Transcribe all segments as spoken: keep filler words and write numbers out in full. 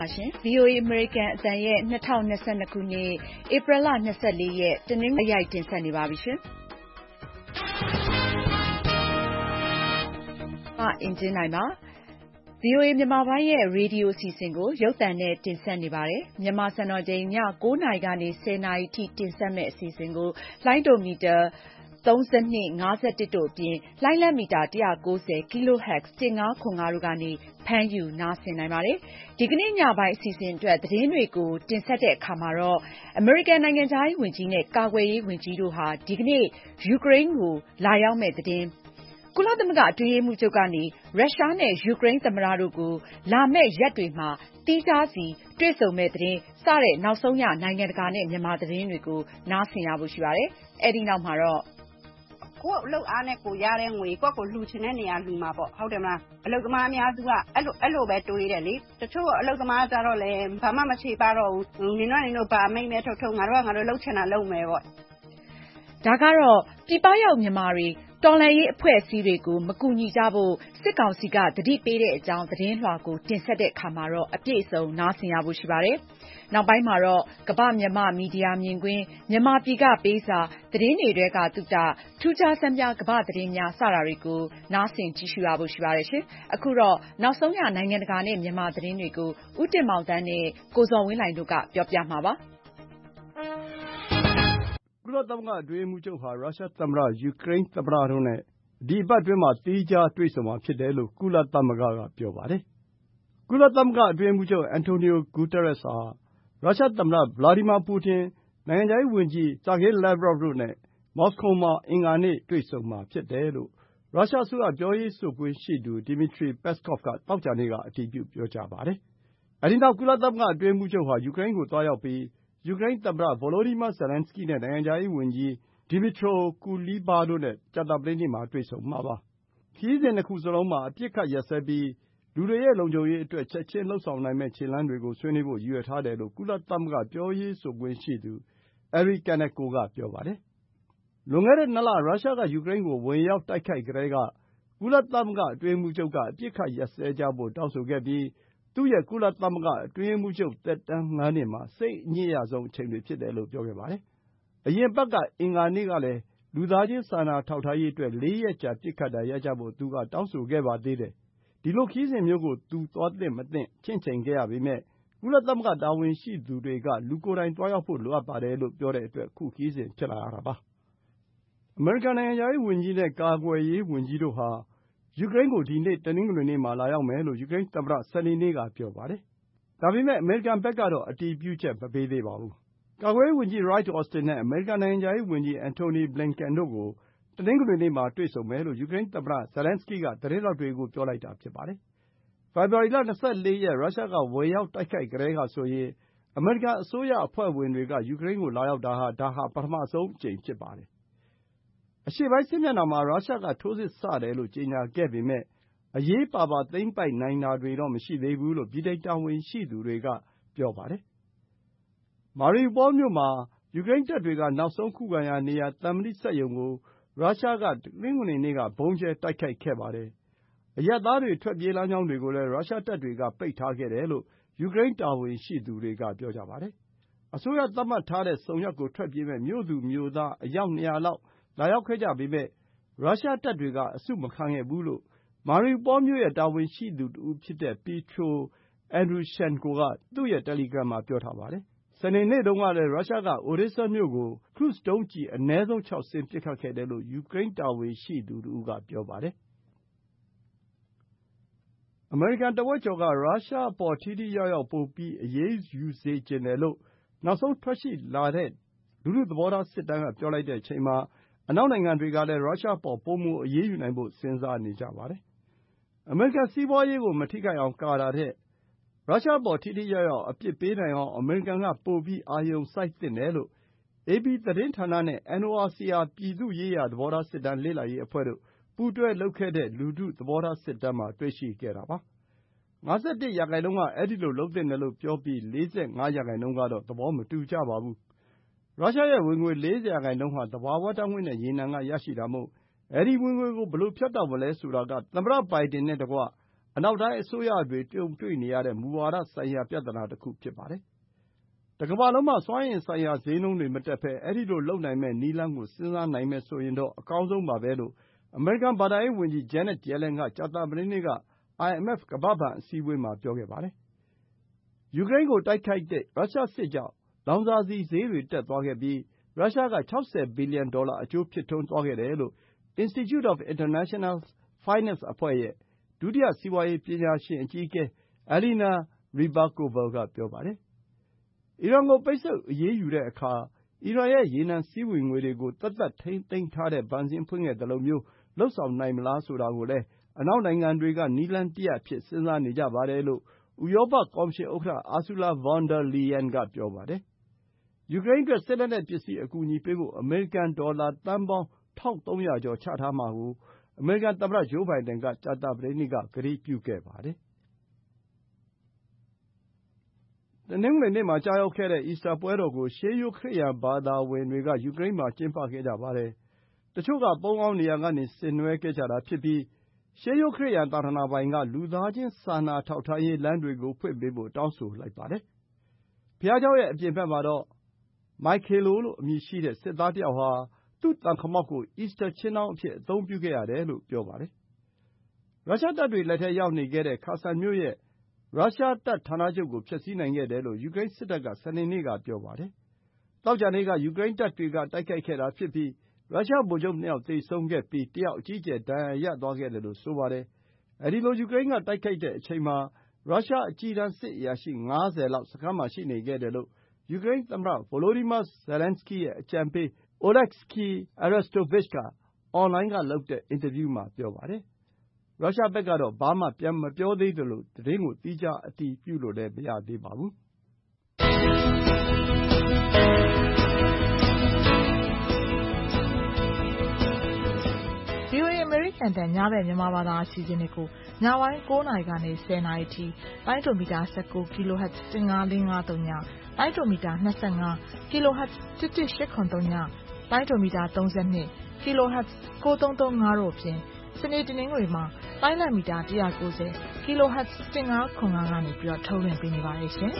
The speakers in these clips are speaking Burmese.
ရှင် ဗွီအိုအေ အမေရိကန်အသံရဲ့၂၀၂၂ခုနှစ်ဧပြီလ၂၄ရက်တနင်္ဂနွေနေ့တင်ဆက်နေပါပြီရှင်။အင်ဂျင်နိုင်ပါဗွီအိုအေမြန်မာပိုင်းရဲ့ရေဒီယိုအစီအစဉ်ကိုရုပ်သံနဲ့တင်ဆက်နေပါတယ်။မြန်မာစံတော်ချိန်ည၉နာရီကနေ၁၀နာရီထိတင်ဆက်မယ့်အစီအစဉ်ကိုလိုင်းဒိုမီတာသုံး၂ ၅၁တို့အပြင်လှိုင်းလတ်မီတာ၁၉၀ kHz ၁၅ခွန်၅တို့ကနေဖမ်းယူနားဆင်နိုင်ပါတယ်။ဒီကနေ့ညပိုင်းအစီအစဉ်အတွက်သတင်းတွေကိုတင်ဆက်တဲ့အခါမှာတော့အမေရိကန်နိုင်ငံခြားရေးဝန်ကြီးနဲ့ကာကွယ်ရေးဝန်ကြီးတို့ဟာဒီကနေ့ယူကရိန်းကိုလာရောက်မယ့်သတင်း၊ကုလသမဂ္ဂအတွင်းရေးမှူးချုပ်ကနေရုရှားနဲ့ယူကရိန်းသမ္မတတို့ကိုလာမယ့်ရက်တွေမှာသီးခြားစီတွေ့ဆုံမယ့်သတင်းစတဲ့နောက်ဆုံးရနိုင်ငံတကာနဲ့မြန်မာသတင်းတွေကိုနားဆင်ရဖို့ရှိပါတယ်။အဲဒီနောက်မှာတော့ကိုယ့်အလုပ်အားနဲ့ကိုရတဲ့ငွေကိုယ့်ကိုလှူချင်တဲ့နေရာလှူမှာပေါ့ဟုတ်တယ်မလားအလုပ်သမားအများစုကအဲ့လိုအဲ့လိုပဲတွေးတယ်လေတချို့အလုပ်သမားကြတော့လေဘာမှမချေပါတော့ဘူးနင်တို့နင်တို့ဘာမိတ်မဲထုတ်ထုတ်ငါတို့ကငါတို့လှုပ်ချင်တာလုပ်မယ်ပေါ့ဒါကတော့ပြည်ပရောက်မြန်မာတွေတော်လှန်ရေးအဖွဲ့အစည်းတွေကိုမကူညီကြဖို့စစ်ကောင်စီကသတိပေးတဲ့အကြောင်းသတင်းလွှာကိုတင်ဆက်တဲ့အခါမှာတော့အပြည့်အစုံနားဆင်ရဖို့ရှိပါတယ်။နောက်ပိုင်းမှာတော့ကမ္ဘာမြန်မာမီဒီယာမြင်ကွင်းမြန်မာပြည်ကပေးစာသတင်းတွေတဲကတုတထူးခြားစမ်းပြကမ္ဘာသတင်းများစတာတွေကိုနားဆင်ကြည့်ရှုရဖို့ရှိပါတယ်ရှင်။အခုတော့နောက်ဆုံးရနိုင်ငံတကာနဲ့မြန်မာသတင်းတွေကိုဦးတင်မောင်တန်းနဲ့ကိုဇော်ဝင်းလှိုင်တို့ကပြောပြမှာပါ။ကုလသမဂ္ဂအတွင်းရေးမှူးချုပ်ဟာရုရှားသမ္မတ၊ယူကရိန်းသမ္မတတို့နဲ့ဒီအပတ်အတွင်းမှာသီးခြားတွေ့ဆုံမှာဖြစ်တယ်လို့ကုလသမဂ္ဂကပြောပါတယ်။ကုလသမဂ္ဂအတွင်းရေးမှူးချုပ်အန်တိုနီယိုဂူတာရက်စ်ဟာရုရှားသမ္မတဗလာဒီမာပူတင်၊နိုင်ငံခြားရေးဝန်ကြီးဆာဂေးလက်ဗရော့ဗ်တို့နဲ့မော်စကိုမှာအင်္ဂါနေ့တွေ့ဆုံမှာဖြစ်တယ်လို့ရုရှားအစိုးရပြောရေးဆိုခွင့်ရှိသူဒီမီထရီပက်စကော့ဗ်ကသောကြာနေ့ကအတည်ပြုပြောကြားပါတယ်။အဲဒီနောက်ကုလသမဂ္ဂအတွင်းရေးမှူးချုပ်ဟာယူကရိန်းကိုသွားရောက်ပြီးယူကရိန်းသမ္မတဗိုလိုဒီမာဇယ်လန်စကီးနဲ့နိုင်ငံခြားရေးဝန်ကြီးဒီမီထရိုကူလီဘာတို့နဲ့ကြာသပတေးနေ့မှာတွေ့ဆုံမှာပါ။ခရီးစဉ်နှစ်ခုစလုံးမှာအပစ်အခတ်ရပ်စဲပြီးလူတွေရဲ့လုံခြုံရေးအတွက်ချက်ချင်းလုပ်ဆောင်နိုင်မယ့်ခြေလှမ်းတွေကိုဆွေးနွေးဖို့ရည်ရွယ်ထားတယ်လို့ကုလသမဂ္ဂပြောရေးဆိုခွင့်ရှိသူအယ်ရီကန်နက်ကိုကပြောပါတယ်။လွန်ခဲ့တဲ့နှစ်လရုရှားကယူကရိန်းကိုဝင်ရောက်တိုက်ခိုက်ကတည်းကကုလသမဂ္ဂအတွင်းရေးမှူးချုပ်ကအပစ်အခတ်ရပ်စဲကြဖို့တောင်းဆိုခဲ့ပြီးသူ့ရဲ့ကုလသမဂ္ဂအတွင်းရေးမှူးချုပ်သက်တမ်းငါးနှစ်မှာစိတ်အညစ်ရဆုံးအချိန်တွေဖြစ်တယ်လို့ပြောခဲ့ပါတယ်။အရင်အပတ်ကအင်္ဂါနေ့ကလည်းလူသားချင်းစာနာထောက်ထားရေးအတွက်လေးရက်ကြာပစ်ခတ်တာရပ်ကြဖို့သူကတောင်းဆိုခဲ့ပါသေးတယ်။ဒီလိုခရီးစဉ်မျိုးကိုသူသွားသင့်မသင့်ချင့်ချိန်ခဲ့ရပေမယ့်ကုလသမဂ္ဂတာဝန်ရှိသူတွေကလူကိုယ်တိုင်သွားရောက်ဖို့လိုအပ်ပါတယ်လို့ပြောတဲ့အတွက်အခုခရီးစဉ်ဖြစ်လာရတာပါ။အမေရိကန်နိုင်ငံခြားရေးဝန်ကြီးနဲ့ကာကွယ်ရေးဝန်ကြီးတို့ဟာယူကရိန်းကိုဒီနေ့တနင်္ဂနွေနေ့မှာလာရောက်မယ်လို့ယူကရိန်းသမ္မတစနေနေ့ကပြောပါတယ်။ဒါပေမဲ့အမေရိကန်ဘက်ကတော့အတည်ပြုချက်မပေးသေးပါဘူး။ကာကွယ်ရေးဝန်ကြီးရိုက်အော်စတင်နဲ့အမေရိကန်နိုင်ငံခြားရေးဝန်ကြီးအန်တိုနီဘလင်ကန်တို့ကိုတနင်္ဂနွေနေ့မှာတွေ့ဆုံမယ်လို့ယူကရိန်းသမ္မတဇယ်လန်စကီးကသတင်းထောက်တွေကိုပြောလိုက်တာဖြစ်ပါတယ်။ဖေဖော်ဝါရီလ၂၄ရက်ရုရှားကဝင်ရောက်တိုက်ခိုက်ကတည်းကဆိုရင်အမေရိကန်အစိုးရအဖွဲ့ဝင်တွေကယူကရိန်းကိုလာရောက်တာဟာဒါဟာပထမဆုံးအကြိမ်ဖြစ်ပါတယ်။အရှေ့ပိုင်းစစ်မျက်နှာမှာရုရှားကထိုးစစ်စတယ်လို့ကြေညာခဲ့ပေမယ့်အရေးပါပါသိမ်းပိုက်နိုင်တာတွေတော့မရှိသေးဘူးလို့ဗြိတိန်တာဝန်ရှိသူတွေကပြောပါတယ်။မာရီယူပေါလ်မြို့မှာယူကရိန်းတပ်တွေကနောက်ဆုံးခုခံရာနေရာသံမဏိစက်ရုံကိုရုရှားကတနင်္ဂနွေနေ့ကဗုံးကြဲတိုက်ခိုက်ခဲ့ပါတယ်။အရပ်သားတွေထွက်ပြေးလမ်းကြောင်းတွေကိုလည်းရုရှားတပ်တွေကပိတ်ထားခဲ့တယ်လို့ယူကရိန်းတာဝန်ရှိသူတွေကပြောကြပါတယ်။အစိုးရသတ်မှတ်ထားတဲ့ဆုံရပ်ကိုထွက်ပြေးမယ့်မြို့သူမြို့သားအယောက်နှစ်ရာလောက်လာရောက်ခဲ့ကြပေမယ့်ရုရှားတပ်တွေကအစုမခံခဲ့ဘူးလို့မာရီယူပေါလ်မြို့ရဲ့တာဝန်ရှိသူတဦးဖြစ်တဲ့ပီထရိုအန်ဒရူရှန်ကိုကသူ့ရဲ့တယ်လီဂရမ်မှာပြောထားပါတယ်။စနေနေ့တုန်းကလည်းရုရှားကအိုဒေးစာမြို့ကိုခရုဇ်ဒုံးကျည်အနည်းဆုံးခြောက်စင်းပစ်ခတ်ခဲ့တယ်လို့ယူကရိန်းတာဝန်ရှိသူတဦးကပြောပါတယ်။အမေရိကန်တဝက်ကျော်ကရုရှားအပေါ်ထိထိရောက်ရောက်ပိုပြီးအရေးယူစေချင်တယ်လို့နောက်ဆုံးထွက်ရှိလာတဲ့လူထုသဘောထားစစ်တမ်းကပြောလိုက်တဲ့အချိန်မှာအနောက်နိုင်ငံတွေကလည်းရုရှားအပေါ်ပိုမိုအရေးယူနိုင်ဖို့စဉ်းစားနေကြပါတယ်။အမေရိကန်စီးပွားရေးကိုမထိခိုက်အောင်ကာတာထက်ရုရှားအပေါ်ထိထိရောက်ရောက်အပြစ်ပေးနိုင်အောင်အမေရိကန်ကပိုပြီးအာရုံစိုက်သင့်တယ်လို့အေပီသတင်းဌာနနဲ့အန်အိုအာစီအာပြည်သူ့ရေးရာသဘောထားစစ်တမ်းလေ့လာရေးအဖွဲ့တို့ပူးတွဲလုပ်ခဲ့တဲ့လူထုသဘောထားစစ်တမ်းမှာတွေ့ရှိခဲ့တာပါ။၅၁ရာခိုင်နှုန်းကအဲဒီလိုလုပ်သင့်တယ်လို့ပြောပြီး၄၅ရာခိုင်နှုန်းကတော့သဘောမတူကြပါဘူး။ရုရှားရဲ့ဝင်ငွေ၄၀ရာခိုင်နှုန်းဟာသဘာဝဓာတ်ငွေ့နဲ့ရေနံကရရှိတာမို့အဲဒီဝင်ငွေကိုဘယ်လိုဖြတ်တောက်မလဲဆိုတာကသမ္မတဘိုင်ဒန်နဲ့တကွအနောက်တိုင်းအစိုးရတွေကြုံတွေ့နေရတဲ့မူဝါဒဆိုင်ရာပြဿနာတခုဖြစ်ပါတယ်။တကမ္ဘာလုံးမှာစွမ်းအင်ဆိုင်ရာဈေးနှုန်းတွေမတက်ဘဲအဲဒီလိုလုပ်နိုင်မယ့်နည်းလမ်းကိုစဉ်းစားနိုင်မယ်ဆိုရင်တော့အကောင်းဆုံးပါပဲလို့အမေရိကန်ဘဏ္ဍာရေးဝန်ကြီး Janet Yellen ကကြာသပတေးနေ့က အိုင် အမ် အက်ဖ် ကမ္ဘာ့ဘဏ်အစည်းအဝေးမှာပြောခဲ့ပါတယ်။ယူကရိန်းကိုတိုက်ခိုက်တဲ့ရုရှားစစ်ကြောင့်လောင်စာဆီဈေးတွေတက်သွားခဲ့ပြီးရုရှားက၆၀ဘီလီယံဒေါ်လာအကျိုးဖြစ်ထွန်းသွားခဲ့တယ်လို့ Institute of International Finance အဖွဲ့ရဲ့ဒုတိယစီးပွါးရေးပညာရှင်အကြီးအကဲ Alina Ryabkova ကပြောပါတယ်။အီရန်ကိုပိတ်ဆို့အရေးယူတဲ့အခါအီရန်ရဲ့ရေနံစည်းဝေငွေတွေကိုသက်သက်ထိန်းသိမ်းထားတဲ့ဘဏ်စာရင်းဖွင့်ခဲ့သလိုမျိုးလုပ်ဆောင်နိုင်မလားဆိုတာကိုလည်းအနောက်နိုင်ငံတွေကနည်းလမ်းတရပ်အဖြစ်စဉ်းစားနေကြပါတယ်လို့ဥရောပကော်မရှင်ဥက္ကဋ္ဌ Ursula von der Leyen ကပြောပါတယ်။ယူကရိန်းအတွက်စစ်လက်နက်ပစ္စည်းအကူအညီပေးဖို့အမေရိကန်ဒေါ်လာသန်းပေါင်း၁၃၀၀ကျော်ချထားမှာကိုအမေရိကန်သမ္မတဂျိုးဘိုင်ဒန်ကကြာသပတေးနေ့ကကတိပြုခဲ့ပါတယ်။တနင်္ဂနွေနေ့မှာကျရောက်ခဲ့တဲ့အီစတာပွဲတော်ကိုရှေးရိုးခရစ်ယာန်ဘာသာဝင်တွေကယူကရိန်းမှာကျင်းပခဲ့ကြပါတယ်။တချို့ကပုန်းအောင်းနေရာကနေဆင်နွှဲခဲ့ကြတာဖြစ်ပြီးရှေးရိုးခရစ်ယာန်သာသနာပိုင်ကလူသားချင်းစာနာထောက်ထားရေးလမ်းတွေကိုဖွင့်ပေးဖို့တောင်းဆိုလိုက်ပါတယ်။ဘုရားကျောင်းရဲ့အပြင်ဘက်မှာတော့ Mykhailo လို့အမည်ရှိတဲ့စစ်သားတယောက်ဟာသူ့သံခမောက်ကိုအီစတာခြင်းတောင်းအဖြစ်အသုံးပြုခဲ့ရတယ်လို့ပြောပါတယ်။ရုရှားတပ်တွေလက်ထဲရောက်နေခဲ့တဲ့ခါဆန်မြို့ရဲ့ရုရှားတပ်ဌာနချုပ်ကိုဖျက်ဆီးနိုင်ခဲ့တယ်လို့ယူကရိန်းစစ်တပ်ကစနေနေ့ကပြောပါတယ်။သောကြာနေ့ကယူကရိန်းတပ်တွေကတိုက်ခိုက်ခဲ့တာဖြစ်ပြီးရုရှားဗိုလ်ချုပ်နှစ်ယောက်သေဆုံးခဲ့ပြီးတယောက်အကြီးအကျယ်ဒဏ်ရာရသွားခဲ့တယ်လို့ဆိုပါတယ်။အဲဒီလိုယူကရိန်းကတိုက်ခိုက်တဲ့အချိန်မှာရုရှားအကြီးတန်းစစ်အရာရှိငါးဆယ်လောက်စခန်းမှာရှိနေခဲ့တယ်လို့ယူကရိန်းသမ္မတ Volodymyr Zelenskyy ရဲ့အကြံပေး Oleksiy Arestovych ကအွန်လိုင်းကလုပ်တဲ့အင်တာဗျူးမှာပြောပါတယ်။ရုရှားဘက်ကတော့ဘာမှပြန်မပြောသေးသလိုသတင်းကိုသီးခြားအတည်ပြုလို့လည်းမရသေးပါဘူး။ VOA အမေရိကန်အသံညဘက်မြန်မာဘာသာအစီအစဉ်တွေကိုညပိုင်းကိုးနာရီကနေဆယ်နာရီထိလိုင်းဒိုမီတာ၁၉ kHz ၁၅၄၅၃ညလိုင်းဒိုမီတာ၂၅ kHz ၁၁၈၇၃ညလိုင်းဒိုမီတာ၃၂ kHz ၉၃၃၅တို့အပြင်စနေတနင်္ဂနွေမှာလိုင်းလံမီတာ၁၉၀ kHz ၁၅၇၅ကနေပြီးတော့ထုတ်လွှင့်ပေးနေပါတယ်ရှင်။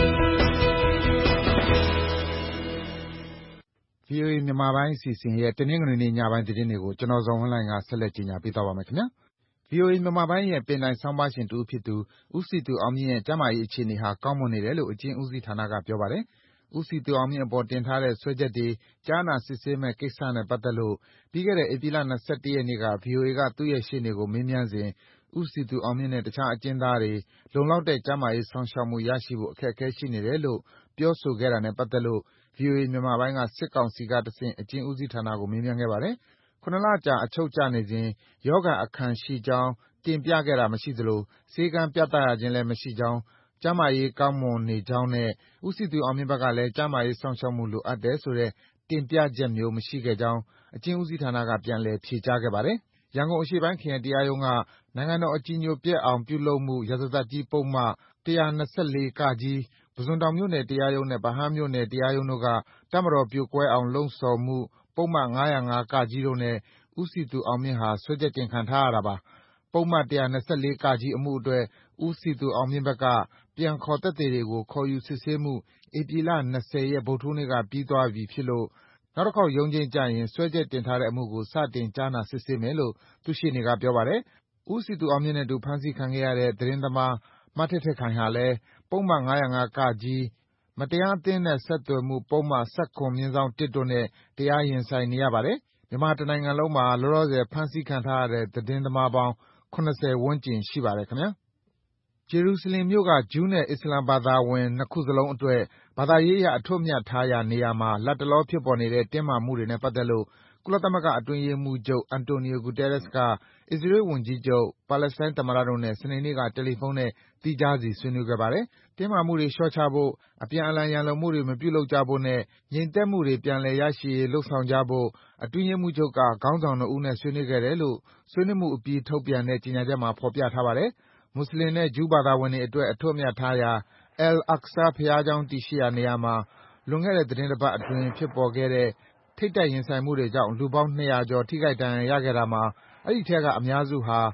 VOA မြန်မာပိုင်းအစီအစဉ်ရဲ့တနင်္ဂနွေနေ့ညပိုင်းသတင်းတွေကိုကျွန်တော်ဇော်ဝင်းလှိုင်ကဆက်လက်ကြီးညာပေးသွားပါမယ်ခင်ဗျာ။ VOA မြန်မာပိုင်းရဲ့ပင်တိုင်ဆောင်းပါးရှင်တဦးဖြစ်သူဦးစည်သူအောင်မြင့်ရဲ့ကျန်းမာရေးအခြေအနေဟာကောင်းမွန်နေတယ်လို့အကျဉ်းဦးစီးဌာနကပြောပါတယ်။ဦးစည်သူအောင်မြင့်အပေါ်တင်ထားတဲ့စွဲချက်တွေကြားနာစစ်ဆေးမယ့်ကိစ္စနဲ့ပတ်သက်လို့ပြီးခဲ့တဲ့ဧပြီလ၂၁ရက်နေ့က VOA ကသူ့ရဲ့ရှေ့နေကိုမေးမြန်းစဉ်ဦးစည်သူအောင်မြင့်နဲ့တခြားအကျဉ်းသားတွေလုံလောက်တဲ့ကျန်းမာရေးစောင့်ရှောက်မှုရရှိဖို့အခက်အခဲရှိနေတယ်လို့ပြောဆိုခဲ့တာနဲ့ပတ်သက်လို့ VOA မြန်မာပိုင်းကစစ်ကောင်စီကတဆင့်အကျဉ်းဦးစီးဌာနကိုမေးမြန်းခဲ့ပါတယ်။၇လကြာအချုပ်ကျနေစဉ်ရောဂါအခံရှိကြောင်းတင်ပြခဲ့တာမရှိသလိုဆေးခန်းပြသရခြင်းလည်းမရှိကြောင်းကျန်းမာရေးကောင်းမွန်နေကြောင်းနဲ့ဦးစည်သူအောင်မြင့်ဘက်ကလည်းကျန်းမာရေးစောင့်ရှောက်မှုလိုအပ်တယ်ဆိုတဲ့တင်ပြချက်မျိုးမရှိခဲ့ကြောင်းအကျဉ်းဦးစီးဌာနကပြန်လည်ဖြေကြားခဲ့ပါတယ်။ရန်ကုန်အရှေ့ပိုင်းခရိုင်တရားရုံးကနိုင်ငံတော်အကြည်ညိုပျက်အောင်ပြုလုပ်မှုရာဇသတ်ကြီးပုဒ်မ၁၂၄(က)ပုဇွန်တောင်မြို့နယ်တရားရုံးနဲ့ဗဟန်းမြို့နယ်တရားရုံးတို့ကတပ်မတော်ပြိုကွဲအောင်လှုံ့ဆော်မှုပုဒ်မ၅၀၅(က)တို့နဲ့ဦးစည်သူအောင်မြင့်ဟာစွဲချက်တင်ခံထားရတာပါ။ပုဒ်မ၁၂၄(က)အမှုအတွက်ဦးစည်သူအောင်မြင့်ဘက်ကပြန်ခေါ်သက်သေတွေကိုခေါ်ယူစစ်ဆေးမှုဧပြီလ၂၀ရက်ဗုဒ္ဓဟူးနေ့ကပြီးသွားပြီဖြစ်လို့နောက်တစ်ခေါက်ရုံးချိန်းကျရင်စွဲချက်တင်ထားတဲ့အမှုကိုစတင်ကြားနာစစ်ဆေးမယ်လို့သူ့ရှေ့နေကပြောပါတယ်။ဦးစည်သူအောင်မြင့်နဲ့အတူဖမ်းဆီးခံခဲ့ရတဲ့သတင်းသမားမထက်ထက်ခိုင်ဟာလည်းပုဒ်မ၅၀၅(က)မတရားအသင်းနဲ့ဆက်သွယ်မှုပုဒ်မ၁၇/၁တို့နဲ့တရားရင်ဆိုင်နေရပါတယ်။မြန်မာတနိုင်ငံလုံးမှာလောလောဆယ်ဖမ်းဆီးခံထားရတဲ့သတင်းသမားပေါင်း၇၀ဝန်းကျင်ရှိပါတယ်ခင်ဗျာ။ဂျေရုဆလင်မြို့ကဂျူးနဲ့အစ္စလာမ်ဘာသာဝင်နှစ်ခုစလုံးအတွက်ဘာသာရေးအရအထွဋ်အမြတ်ထားရာနေရာမှာလတ်တလောဖြစ်ပေါ်နေတဲ့တင်းမာမှုတွေနဲ့ပတ်သက်လို့ကုလသမဂ္ဂအတွင်းရေးမှူးချုပ် Antonio Guterres ကအစ္စရေးဝန်ကြီးချုပ်၊ပါလက်စတိုင်းသမ္မတတို့နဲ့စနေနေ့ကတယ်လီဖုန်းနဲ့သီးခြားစီဆွေးနွေးခဲ့ပါတယ်။တင်းမာမှုတွေလျှော့ချဖို့၊အပြန်အလှန်ရန်လိုမှုတွေမပြုလုပ်ကြဖို့နဲ့ငြိမ်သက်မှုတွေပြန်လည်ရရှိရေးလုပ်ဆောင်ကြဖို့အတွင်းရေးမှူးချုပ်ကခေါင်းဆောင်နှစ်ဦးနဲ့ဆွေးနွေးခဲ့တယ်လို့ဆွေးနွေးမှုအပြီးထုတ်ပြန်တဲ့ကြေညာချက်မှာဖော်ပြထားပါတယ်။မွတ်ဆလင်နဲ့ဂျူးဘာသာဝင်တွေအတွက်အထွဋ်အမြတ်ထားရာ Al-Aqsa ဘုရားကျောင်းတည်ရှိရာနေရာမှာလွန်ခဲ့တဲ့သီတင်းပတ်အတွင်းဖြစ်ပေါ်ခဲ့တဲ့ထိပ်တိုက်ရင်ဆိုင်မှုတွေကြောင့်လူပေါင်းနှစ်ရာကျော်ထိခိုက်ဒဏ်ရာရခဲ့တာမှာအဲဒီအထဲကအများစုဟာ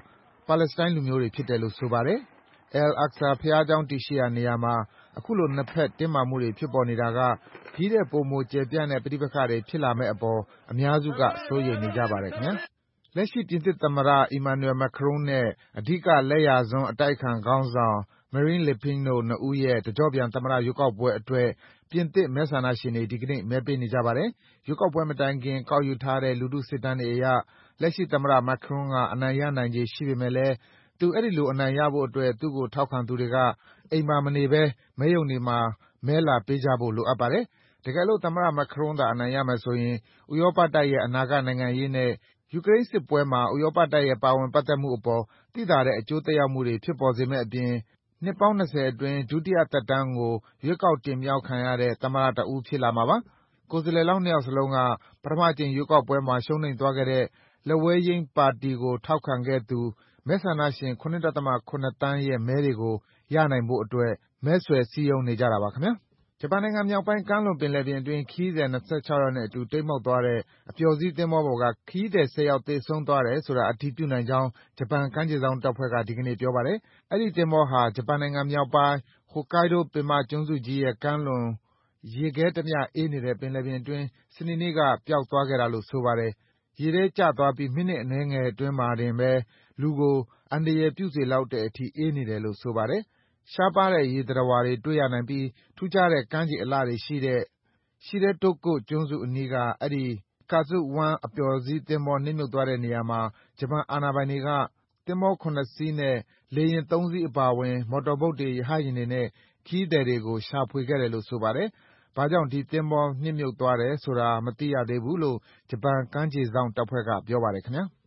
ပါလက်စတိုင်းလူမျိုးတွေဖြစ်တယ်လို့ဆိုပါတယ်။ Al-Aqsa ဘုရားကျောင်းတည်ရှိရာနေရာမှာအခုလိုနှစ်ဖက်တင်းမာမှုတွေဖြစ်ပေါ်နေတာကဒီတဲ့ပိုမိုကျယ်ပြန့်တဲ့ပဋိပက္ခတွေဖြစ်လာမယ့်အပေါ်အများစုကစိုးရိမ်နေကြပါတယ်ခင်ဗျာ။လက်ရှိပြင်သစ်သမ္မတ Emmanuel Macron နဲ့အဓိကလက်ယာစွန်းအတိုက်အခံခေါင်းဆောင် Marine Le Pen တို့နှစ်ဦးရဲ့တကျော့ပြန်သမ္မတရွေးကောက်ပွဲအတွက်ပြင်သစ်မဲဆန္ဒရှင်တွေဒီကနေ့မဲပေးနေကြပါတယ်။ရွေးကောက်ပွဲမတိုင်ခင်ကောက်ယူထားတဲ့လူထုစစ်တမ်းတွေအရလက်ရှိသမ္မတ Macron ကအနိုင်ရနိုင်ခြေရှိပေမဲ့လည်းသူအဲဒီလိုအနိုင်ရဖို့အတွက်သူ့ကိုထောက်ခံသူတွေကအိမ်မှာမနေဘဲမဲရုံတွေမှာမဲလာပေးကြဖို့လိုအပ်ပါတယ်။တကယ်လို့သမ္မတ Macron သာအနိုင်ရမယ်ဆိုရင်ဥရောပတိုက်ရဲ့အနာဂတ်နိုင်ငံရေးနဲ့ယူကရိန်းစစ်ပွဲမှာဥရောပတိုက်ရဲ့ပါဝင်ပတ်သက်မှုအပေါ်သိသာတဲ့အကျိုးသက်ရောက်မှုတွေဖြစ်ပေါ်စေမယ့်အပြင်နှစ်ပေါင်း၂၀အတွင်းဒုတိယသက်တမ်းကိုရွေးကောက်တင်မြှောက်ခံရတဲ့သမ္မတတဦးဖြစ်လာမှာပါ။ကိုယ်စားလှယ်လောင်းနှစ်ယောက်စလုံးကပထမအကြိမ်ရွေးကောက်ပွဲမှာရှုံးနိမ့်သွားခဲ့တဲ့လက်ဝဲယိမ်းပါတီကိုထောက်ခံခဲ့သူမဲဆန္ဒရှင် ၇.၇ သန်းရဲ့မဲတွေကိုရနိုင်ဖို့အတွက်မဲဆွယ်စည်းရုံးနေကြတာပါခင်ဗျာ။ဂျပန်နိုင်ငံမြောက်ပိုင်းကမ်းလွန်ပင်လယ်ပြင်အတွင်းခရီးသည်၂၆ယောက်နဲ့အတူတိမ်းမှောက်သွားတဲ့အပျော်စီးသင်္ဘောပေါ်ကခရီးသည်၁၀ယောက်သေဆုံးသွားတယ်ဆိုတာအတည်ပြုနိုင်ကြောင်းဂျပန်ကမ်းခြေစောင့်တပ်ဖွဲ့ကဒီကနေ့ပြောပါတယ်။အဲဒီသင်္ဘောဟာဂျပန်နိုင်ငံမြောက်ပိုင်း Hokkaido ပင်မကျွန်းစုကြီးရဲ့ကမ်းလွန်ရေခဲတမျှအေးနေတဲ့ပင်လယ်ပြင်အတွင်းစနေနေ့ကပျောက်သွားခဲ့တာလို့ဆိုပါတယ်။ရေထဲကျသွားပြီးမိနစ်အနည်းငယ်အတွင်းမှာတင်ပဲလူကိုအန္တရာယ်ပြုစေလောက်တဲ့အထိအေးနေတယ်လို့ဆိုပါတယ်။ရှားပါးတဲ့ရေသတ္တဝါတွေတွေ့ရနိုင်ပြီးထူးခြားတဲ့ကမ်းခြေအလှတွေရှိတဲ့ Shiretoko ကျွန်းစုအနီးကအဲဒီ Kazu One အပျော်စီးသင်္ဘောနစ်မြုပ်သွားတဲ့နေရာမှာဂျပန်အာဏာပိုင်တွေကသင်္ဘော၇စီးနဲ့လေယာဉ်၃စီးအပါအဝင်မော်တော်ဘုတ်တွေရဟတ်ယာဉ်တွေနဲ့ခရီးသည်တွေကိုရှာဖွေခဲ့တယ်လို့ဆိုပါတယ်။ဘာကြောင့်ဒီသင်္ဘောနစ်မြုပ်သွားတယ်ဆိုတာမသိရသေးဘူးလို့ဂျပန်ကမ်းခြေစောင့်တပ်ဖွဲ့ကပြောပါတယ်ခင်ဗျာ။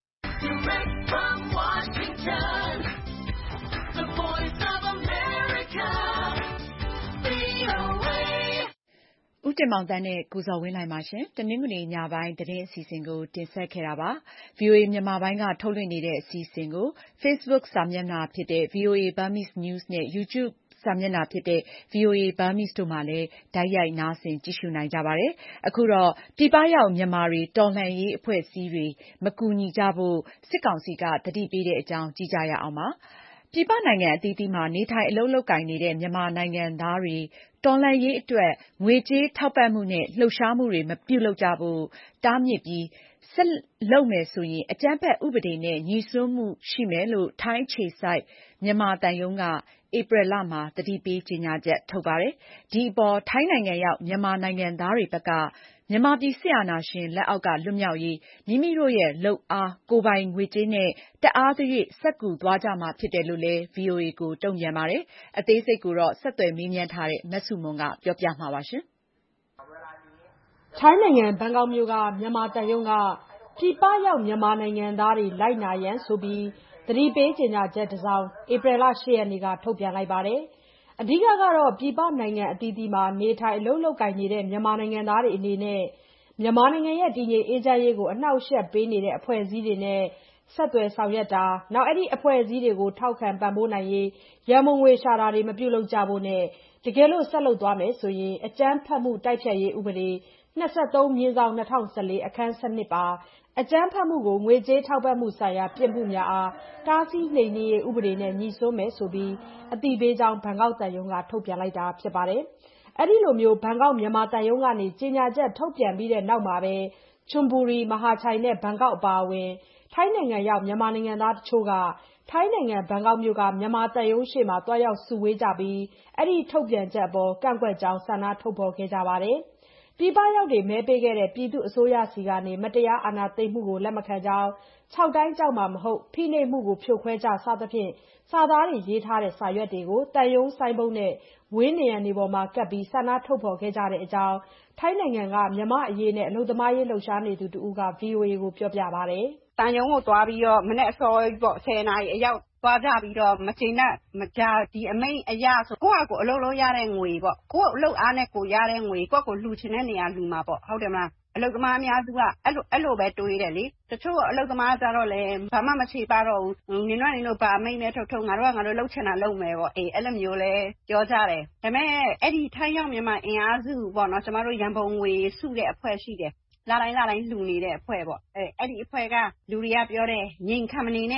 ဦးတင်မောင်သန်းနဲ့ကိုဇော်ဝင်းလှိုင်ပါရှင်။တနင်္ဂနွေညပိုင်းသတင်းအစီအစဉ်ကိုတင်ဆက်ခဲ့တာပါ။ ဗွီအိုအေမြန်မာပိုင်းကထုတ်လွှင့်နေတဲ့အစီအစဉ်ကို Facebook စာမျက်နှာဖြစ်တဲ့ ဗွီအိုအေ Burmese News နဲ့ YouTube စာမျက်နှာဖြစ်တဲ့ ဗွီအိုအေ Burmese တို့မှာလည်းတိုက်ရိုက်နားဆင်ကြည့်ရှုနိုင်ကြပါတယ်။အခုတော့ပြည်ပရောက်မြန်မာတွေတော်လှန်ရေးအဖွဲ့အစည်းတွေမကူညီကြဖို့စစ်ကောင်စီကသတိပေးတဲ့အကြောင်းကြည့်ကြရအောင်ပါ။ပြည်ပနိုင်ငံအသီးသီးမှာနေထိုင်အလုပ်လုပ်ကိုင်နေတဲ့မြန်မာနိုင်ငံသားတွေတော်လှန်ရေးအတွက်ငွေကြေးထောက်ပံ့မှုနဲ့လှုပ်ရှားမှုတွေမပြုလုပ်ကြဖို့တားမြစ်ပြီးဆက်လုပ်မယ်ဆိုရင်အကြမ်းဖက်ဥပဒေနဲ့ညှိစွန်းမှုရှိမယ်လို့ထိုင်းအခြေစိုက်မြန်မာသံရုံးကဧပြီလမှာသတိပေးကြေညာချက်ထုတ်ပါတယ်။ဒီအပေါ်ထိုင်းနိုင်ငံရောက်မြန်မာနိုင်ငံသားတွေဘက်ကမြန်မာပြည်စစ်အာဏာရှင်လက်အောက်ကလွတ်မြောက်ရေးမိမိတို့ရဲ့လုပ်အားကိုယ်ပိုင်ငွေကြေးနဲ့တအားသရွေ့စက္ကူသွားကြမှာဖြစ်တယ်လို့လည်း ဗွီအိုအေကိုတုံ့ပြန်ပါတယ်။အသေးစိတ်ကိုဆက်သွယ်မေးမြန်းထားတဲ့မဆုမွန်ကပြောပြမှာပါရှင်။ထိုင်းနိုင်ငံဘန်ကောက်မြို့ကမြန်မာသံရုံးကပြည်ပရောက်မြန်မာနိုင်ငံသားတွေလိုက်နာရန်ဆိုပြီးသတိပေးကြေညာချက်တစ်စောင်ဧပြီလ၈ရက်နေ့ကထုတ်ပြန်လိုက်ပါတယ်။အဓိကကတော့ပြည်ပနိုင်ငံအသီးသီးမှာနေထိုင်အလုပ်လုပ်ကိုင်နေတဲ့မြန်မာနိုင်ငံသားတွေအနေနဲ့မြန်မာနိုင်ငံရဲ့တည်ငြိမ်အေးချမ်းရေးကိုအနှောက်အယှက်ပေးနေတဲ့အဖွဲ့အစည်းတွေနဲ့ဆက်သွယ်ဆောင်ရွက်တာနောက်အဲ့ဒီအဖွဲ့အစည်းတွေကိုထောက်ခံပံ့ပိုးနိုင်ရေးရန်ပုံငွေရှာတာတွေမပြုလုပ်ကြဖို့နဲ့တကယ်လို့ဆက်လုပ်သွားမယ်ဆိုရင်အကြမ်းဖက်မှုတိုက်ဖျက်ရေးဥပဒေ၂၃/၂၀၁၄အခန်း၁၂ပါအကြမ်းဖက်မှုကိုငွေကြေးထောက်ပံ့မှုဆိုင်ရာပြစ်မှုများအားတားဆီးနှိမ်နင်းရေးဥပဒေနဲ့ညှိစွန်းမယ်ဆိုပြီးအသိပေးကြောင်းဘန်ကောက်သံရုံးကထုတ်ပြန်လိုက်တာဖြစ်ပါတယ်။အဲဒီလိုမျိုးဘန်ကောက်မြန်မာသံရုံးကနေကြေညာချက်ထုတ်ပြန်ပြီးတဲ့နောက်မှာပဲချွန်ဘူရီမဟာချိုင်နဲ့ဘန်ကောက်အပါအဝင်ထိုင်းနိုင်ငံရောက်မြန်မာနိုင်ငံသားတချို့ကထိုင်းနိုင်ငံဘန်ကောက်မြို့ကမြန်မာသံရုံးရှေ့မှာတွားရောက်စုဝေးကြပြီးအဲဒီထုတ်ပြန်ချက်အပေါ်ကန့်ကွက်ကြောင်းဆန္ဒထုတ်ဖော်ခဲ့ကြပါတယ်။ပြည်ပရောက်တွေမဲပေးခဲ့တဲ့ပြည်သူ့အစိုးရဆီကနေမတရားအာဏာသိမ်းမှုကိုလက်မခံကြောင်းခြောက်တိုင်းကြောက်မှာမဟုတ်ဖိနှိပ်မှုကိုဖြိုခွဲကြစသဖြင့်စာသားတွေရေးထားတဲ့စာရွက်တွေကိုသံရုံးဆိုင်းဘုတ်နဲ့ဝင်းနံရံတွေပေါ်မှာကပ်ပြီးဆန္ဒထုတ်ဖော်ခဲ့ကြတဲ့အကြောင်းထိုင်းနိုင်ငံကမြန်မာအရေးနဲ့အလုပ်သမားရေးလှုပ်ရှားနေသူတဦးက ဗွီအိုအေကိုပြောပြပါတယ်။သံရုံးကိုသွားပြီးတော့မနေ့အစောကြီးပေါ့၁၀နာရီအရောက်သွားကြပြီးတော့မကျေနပ်မကြားဒီအမိန်အရာဆိုကိုယ့်အကိုအလုပ်လုပ်ရတဲ့ငွေပေါ့ကိုယ့်အလုပ်အားနဲ့ကိုရတဲ့ငွေကိုယ့်ကိုလှူချင်တဲ့နေရာလှူမှာပေါ့ဟုတ်တယ်မလားအလုပ်သမားအများစုကအဲ့လိုအဲ့လိုပဲတွေးတယ်လေတချို့အလုပ်သမားကြတော့လေဘာမှမချေပါတော့ဘူးနင်တို့နင်တို့ဘာအမိန်နဲ့ထုတ်ထုတ်ငါတို့ကငါတို့လှုပ်ချင်တာလုပ်မယ်ပေါ့အေးအဲ့လိုမျိုးလဲပြောကြတယ်ဒါပေမဲ့အဲ့ဒီထိုင်းရောက်မြန်မာအင်အားစုပေါ့နော်ကျမတို့ရန်ပုံငွေစုတဲ့အဖွဲ့ရှိတယ်လာတိုင်းလာတိုင်းလှူနေတဲ့အဖွဲ့ပေါ့အဲအဲ့ဒီအဖွဲ့ကလူတွေကပြောတယ်ငြိမ်ခံမနေနဲ့တဲ့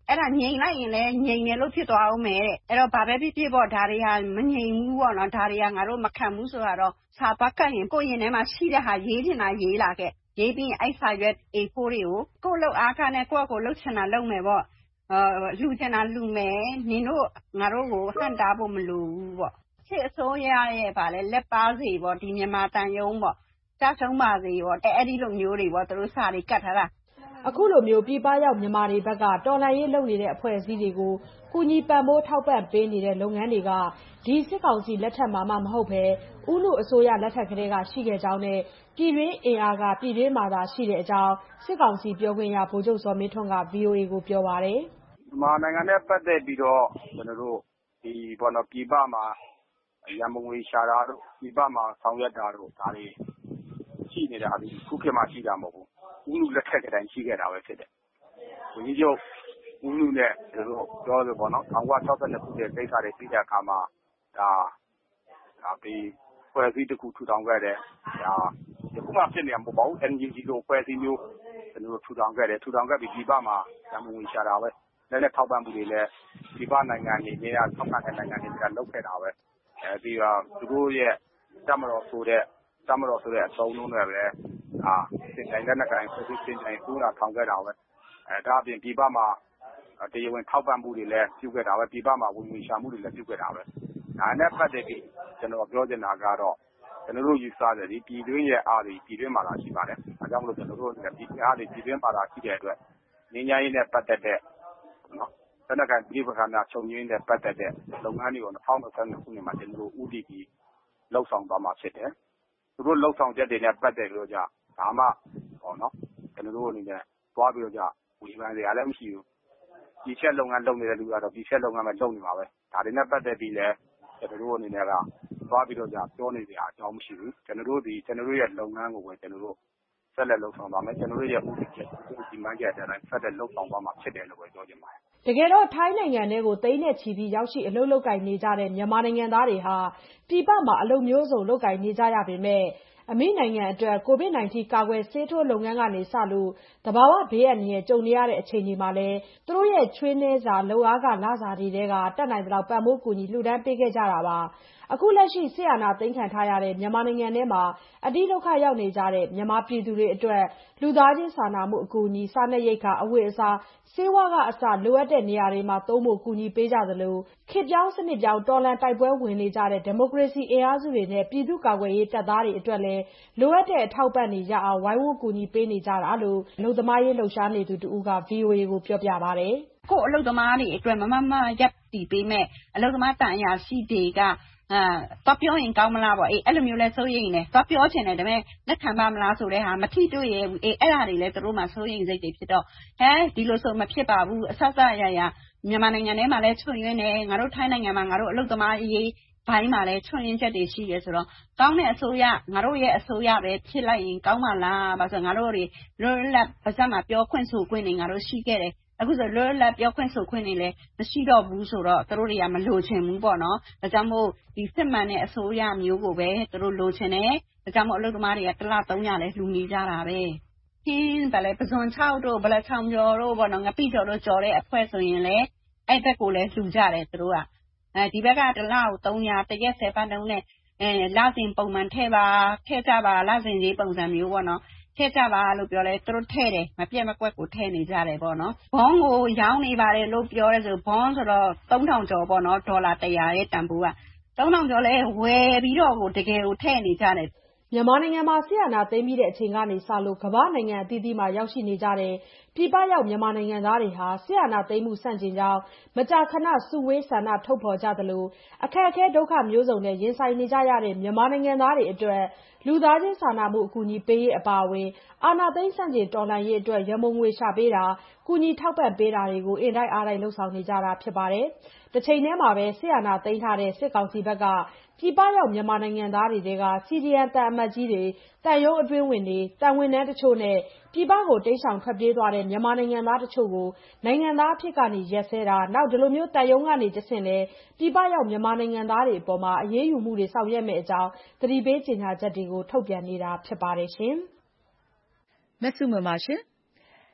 အဲ့ဒါငြိမ်လိုက်ရင်လည်းငြိမ်တယ်လို့ဖြစ်သွားအောင်မယ်တဲ့အဲ့တော့ဘာပဲဖြစ်ဖြစ်ပေါ့ဒါတွေဟာမငြိမ်ဘူးပေါ့နော်ဒါတွေကငါတို့မခံဘူးဆိုတာတော့စာပတ်ကတ်ရင်ကိုယ့်ရင်ထဲမှာရှိတဲ့ဟာရေးချင်တာရေးလာခဲ့ရေးပြီးအဲ့စာရွက် A four တွေကိုကိုယ့်လောက်အားခနဲ့ကိုယ့်ကိုလှုပ်ချင်တာလှုပ်မယ်ပေါ့အာလှူချင်တာလှူမယ်နင်တို့ငါတို့ကိုဟန့်တားဖို့မလိုဘူးပေါ့စစ်အစိုးရရဲ့ဗာလဲလက်ပါစီပေါ့ဒီမြန်မာတန်ယုံပေါ့ကြားဆုံးပါစီပေါ့အဲ့ဒီလိုမျိုးတွေပေါ့သူတို့စာတွေကတ်ထားတာအခုလိုမျိုးပြည်ပရောက်မြန်မာတွေဘက်ကတော်လှန်ရေးလုပ်နေတဲ့အဖွဲ့အစည်းတွေကိုကူညီပံ့ပိုးထောက်ပံ့ပေးနေတဲ့လုပ်ငန်းတွေကဒီစစ်ကောင်စီလက်ထက်မှာမှမဟုတ်ဘဲဦးနုအစိုးရလက်ထက်ကတည်းကရှိခဲ့ကြောင်းနဲ့ပြည်တွင်းအင်အားကပြည်တွင်းမှာသာရှိတဲ့အကြောင်းစစ်ကောင်စီပြောခွင့်ရဗိုလ်ချုပ်ဇော်မင်းထွန်းက ဗွီအိုအေ ကိုပြောပါတယ်။မြန်မာနိုင်ငံနဲ့ပတ်သက်ပြီးတော့ကျွန်တော်တို့ဒီဘောနော်ပြည်ပမှာရန်မငွေရှာတာတို့ပြည်ပမှာဆောင်ရွက်တာတို့ဒါတွေရှိနေတာဒီခုခေတ်မှာရှိတာမဟုတ်ဘူးဦးနုလက်ထက်ကတည်းကရှိခဲ့တာပဲဖြစ်တယ်။ဝန်ကြီးချုပ်ဦးနုနဲ့ကျွန်တော်တို့ပြောလို့ပေါ့နော်၁၉၆၂ခုနှစ်တိတ်ခါတွေပြီးတဲ့အခါမှာဒါဒါပြီးဖွဲ့စည်းတစ်ခုထူထောင်ခဲ့တယ်ဒါဒီခုမှဖြစ်နေတာမဟုတ်ပါဘူး N G O လိုဖွဲ့စည်းမျိုးကျွန်တော်တို့ထူထောင်ခဲ့တယ်ထူထောင်ခဲ့ပြီးပြည်ပမှာရန်မငွေရှာတာပဲလည်းလည်းထောက်ပံ့မှုတွေလည်းပြည်ပနိုင်ငံတွေနေရာထောက်ပံ့တဲ့နိုင်ငံတွေကလုပ်ခဲ့တာပဲအဲဒီကသူတို့ရဲ့တမတော်ဆိုတဲ့တမတော်ဆိုတဲ့အသုံးလုံးတွေပဲအာစင်တိုင်းလက်ကိုင်ဖွဲ့စည်းစင်တိုင်းပူတာထောင်ခဲ့တာပဲအဲဒါအပြင်ပြည်ပမှာတရားဝင်ထောက်ပံ့မှုတွေလည်းပြုခဲ့တာပဲပြည်ပမှာဝင်ငွေရှာမှုတွေလည်းပြုခဲ့တာပဲဒါနဲ့ပတ်သက်ပြီးကျွန်တော်ပြောချင်တာကတော့ကျွန်တော်တို့ယူဆတယ်ဒီပြည်တွင်းရဲ့အားတွေပြည်တွင်းမှာလာရှိပါတယ်အဲကြောင့်မလို့ကျွန်တော်တို့ပြည်အားတွေပြည်တွင်းမှာလာရှိတဲ့အတွက်ငြိမ်းချမ်းရေးနဲ့ပတ်သက်တဲ့နော်တနက်ကန်ပြည်ပခါများချုပ်ငင်းတဲ့ပတ်သက်တဲ့လုပ်ငန်းတွေကို၂၀၂၂ခုနှစ်မှာကျွန်တော်တို့ဦးတည်ပြီးလှုပ်ဆောင်သွားမှာဖြစ်တယ်သူတို့လှုပ်ဆောင်ချက်တွေနဲ့ပတ်သက်ပြီးတော့じゃဒါမှဟောနော်ကျွန်တော်တို့အနေနဲ့သွားပြီးတော့じゃဝေဖန်စရာလည်းမရှိဘူးဒီချက်လုပ်ငန်းလုပ်နေတဲ့လူကတော့ဒီချက်လုပ်ငန်းပဲလုပ်နေမှာပဲဒါတွေနဲ့ပတ်သက်ပြီးလည်းကျွန်တော်တို့အနေနဲ့ကသွားပြီးတော့じゃပြောနေစရာအကြောင်းမရှိဘူးကျွန်တော်တို့ဒီကျွန်တော်တို့ရဲ့လုပ်ငန်းကိုပဲကျွန်တော်တို့ဆက်လက်လှုပ်ဆောင်သွားမယ်ကျွန်တော်တို့ရဲ့ဦးတည်ချက်ဒီမှန်းချက်တဲ့အတိုင်းဆက်လက်လှုပ်ဆောင်သွားမှာဖြစ်တယ်လို့ပဲပြောချင်ပါတယ်တကယ်တော့ထိုင်းနိုင်ငံထဲကိုသိန်းနဲ့ချီပြီးရောက်ရှိအလုပ်လုပ်ကိုင်နေကြတဲ့မြန်မာနိုင်ငံသားတွေဟာပြည်ပမှာအလုပ်မျိုးစုံလုပ်ကိုင်နေကြရပေမဲ့အမေနိုင်ငံအတွက် ကိုဗစ် ၁၉ ကာကွယ်ဆေးထိုးလုပ်ငန်းကနေစလို့သဘာဝဘေးအန္တရာယ်ကြုံနေရတဲ့အချိန်တွေမှာလည်းသူတို့ရဲ့ချွေးနှဲစာလုပ်အားကလစာတွေထဲကတတ်နိုင်သလောက်ပံ့ပိုးကူညီလှူဒန်းပေးခဲ့ကြတာပါအခုလက်ရှိစစ်အာဏာသိမ်းခံထားရတဲ့မြန်မာနိုင်ငံထဲမှာအတိဒုက္ခရောက်နေကြတဲ့မြန်မာပြည်သူတွေအတွက်လူသားချင်းစာနာမှုအကူအညီစားနပ်ရိက္ခာအဝတ်အစားဆေးဝါးကအစလိုအပ်တဲ့နေရာတွေမှာသုံးဖို့ကူညီပေးကြသလိုခေတ်ပြောင်းစနစ်ပြောင်းတော်လှန်တိုက်ပွဲဝင်နေကြတဲ့ဒီမိုကရေစီအင်အားစုတွေနဲ့ပြည်သူ့ကာကွယ်ရေးတပ်သားတွေအတွက်လည်းလိုအပ်တဲ့အထောက်ပံ့တွေရအောင်ဝိုင်းဝန်းကူညီပေးနေကြတာလို့အလုပ်သမားရေးလှုပ်ရှားနေသူတူက ဗွီအိုအေ ကိုပြောပြပါတယ်ကိုအလုပ်သမားတွေအတွက်မမမရပ်တည်ပေးမဲ့အလုပ်သမားတန်အရာရှိတွေကအာတော့ပြောရင်ကောင်းမလားပေါ့အေးအဲ့လိုမျိုးလဲစိုးရိမ်နေတော့ပြောချင်တယ်ဒါပေမဲ့လက်ခံပါမလားဆိုတဲ့ဟာမထိတွေ့ရဘူးအေးအဲ့ဒါတွေလဲသူတို့မှစိုးရိမ်စိတ်တွေဖြစ်တော့ဟဲဒီလိုဆိုမဖြစ်ပါဘူးအဆက်ဆက်ရရမြန်မာနိုင်ငံထဲမှာလဲချွတ်ရင်းနေငါတို့ထိုင်းနိုင်ငံမှာငါတို့အလုပ်သမားရေးဘိုင်းမှာလဲချွတ်ရင်းချက်တွေရှိရဲဆိုတော့ကောင်းတဲ့အစိုးရငါတို့ရဲ့အစိုးရပဲဖြစ်လိုက်ရင်ကောင်းပါလားဘာဆိုငါတို့တွေလွတ်လပ်ပါစက်မှာပြောခွင့်ဆိုခွင့်တွေငါတို့ရှိခဲ့တယ်အခုဆိုလွတ်လပ်ပြောခွင့်ဆိုခွင့်တွေလည်းမရှိတော့ဘူးဆိုတော့သူတို့တွေကမလိုချင်ဘူးပေါ့နော်ဒါကြောင့်မို့ဒီစစ်မှန်တဲ့အစိုးရမျိုးကိုပဲသူတို့လိုချင်တယ်ဒါကြောင့်မို့အလုပ်သမားတွေကတစ်လသုံးရလဲလှူနေကြတာပဲခင်းဗလဲပဇွန်ချောက်တို့ဗလဲချောင်ကျော်တို့ပေါ့နော်ငပိကျော်တို့ကြော်တဲ့အဖွဲ့ဆိုရင်လည်းအဲ့ဘက်ကိုလည်းလှူကြတယ်သူတို့ကအဲဒီဘက်ကတစ်လကိုသုံးရတရက်ဆယ်ပတ်တုံးနဲ့အဲလစဉ်ပုံမှန်ထည့်ပါထည့်ကြပါလစဉ်ကြီးပုံစံမျိုးပေါ့နော်ထည့်ကြပါလို့ပြောလဲသူတို့ထည့်တယ်မပြတ်မကွက်ကိုထည့်နေကြတယ်ပေါ့နော်ဘွန်းကိုရောင်းနေပါတယ်လို့ပြောရဲဆိုဘွန်းဆိုတော့သုံးထောင်ကျော်ပေါ့နော်ဒေါ်လာတစ်ရာရဲ့တန်ဖိုးကသုံးထောင်ကျော်လဲဝယ်ပြီးတော့ကိုတကယ်ကိုထည့်နေကြတယ်မြန်မာနိုင်ငံမှာစစ်အာဏာသိမ်းပြီးတဲ့အချိန်ကနေစလို့ကမ္ဘာနိုင်ငံအသီးသီးမှာရောက်ရှိနေကြတဲ့ပြည်ပရောက်မြန်မာနိုင်ငံသားတွေဟာစစ်အာဏာသိမ်းမှုဆန့်ကျင်ကြောင်းမကြာခဏစုဝေးဆန္ဒထုတ်ဖော်ကြသလိုအခက်အခဲဒုက္ခမျိုးစုံနဲ့ရင်ဆိုင်နေကြရတဲ့မြန်မာနိုင်ငံသားတွေအတွက်လူသားချင်းစာနာမှုအကူအညီပေးရေးအပါအဝင်အာဏာသိမ်းဆန့်ကျင်တော်လှန်ရေးအတွက်ရမုံငွေရှာပေးတာကူညီထောက်ပံ့ပေးတာတွေကိုအင်တိုက်အားတိုက်လှုပ်ဆောင်နေကြတာဖြစ်ပါတယ်။တစ်ချိန်တည်းမှာပဲစစ်အာဏာသိမ်းထားတဲ့စစ်ကောင်စီဘက်ကပြည်ပရောက်မြန်မာနိုင်ငံသားတွေက စီဒီအမ် တန်အမတ်ကြီးတွေတန်ရုံးအတွင်းဝင်တွေတန်ဝန်ထမ်းတချို့နဲ့ပြည်ပကိုတိမ်းရှောင်ထွက်ပြေးသွားတဲ့မြန်မာနိုင်ငံသားတချို့ကိုနိုင်ငံသားအဖြစ်ကနေရက်စဲတာနောက်ဒီလိုမျိုးတန်ရုံးကနေတဆင့်လဲပြည်ပရောက်မြန်မာနိုင်ငံသားတွေအပေါ်မှာအရေးယူမှုတွေဆောင်ရွက်မယ့်အကြောင်းသတိပေးကြေညာချက်တွေကိုထုတ်ပြန်နေတာဖြစ်ပါတယ်ရှင်။မဆုမပါရှင်။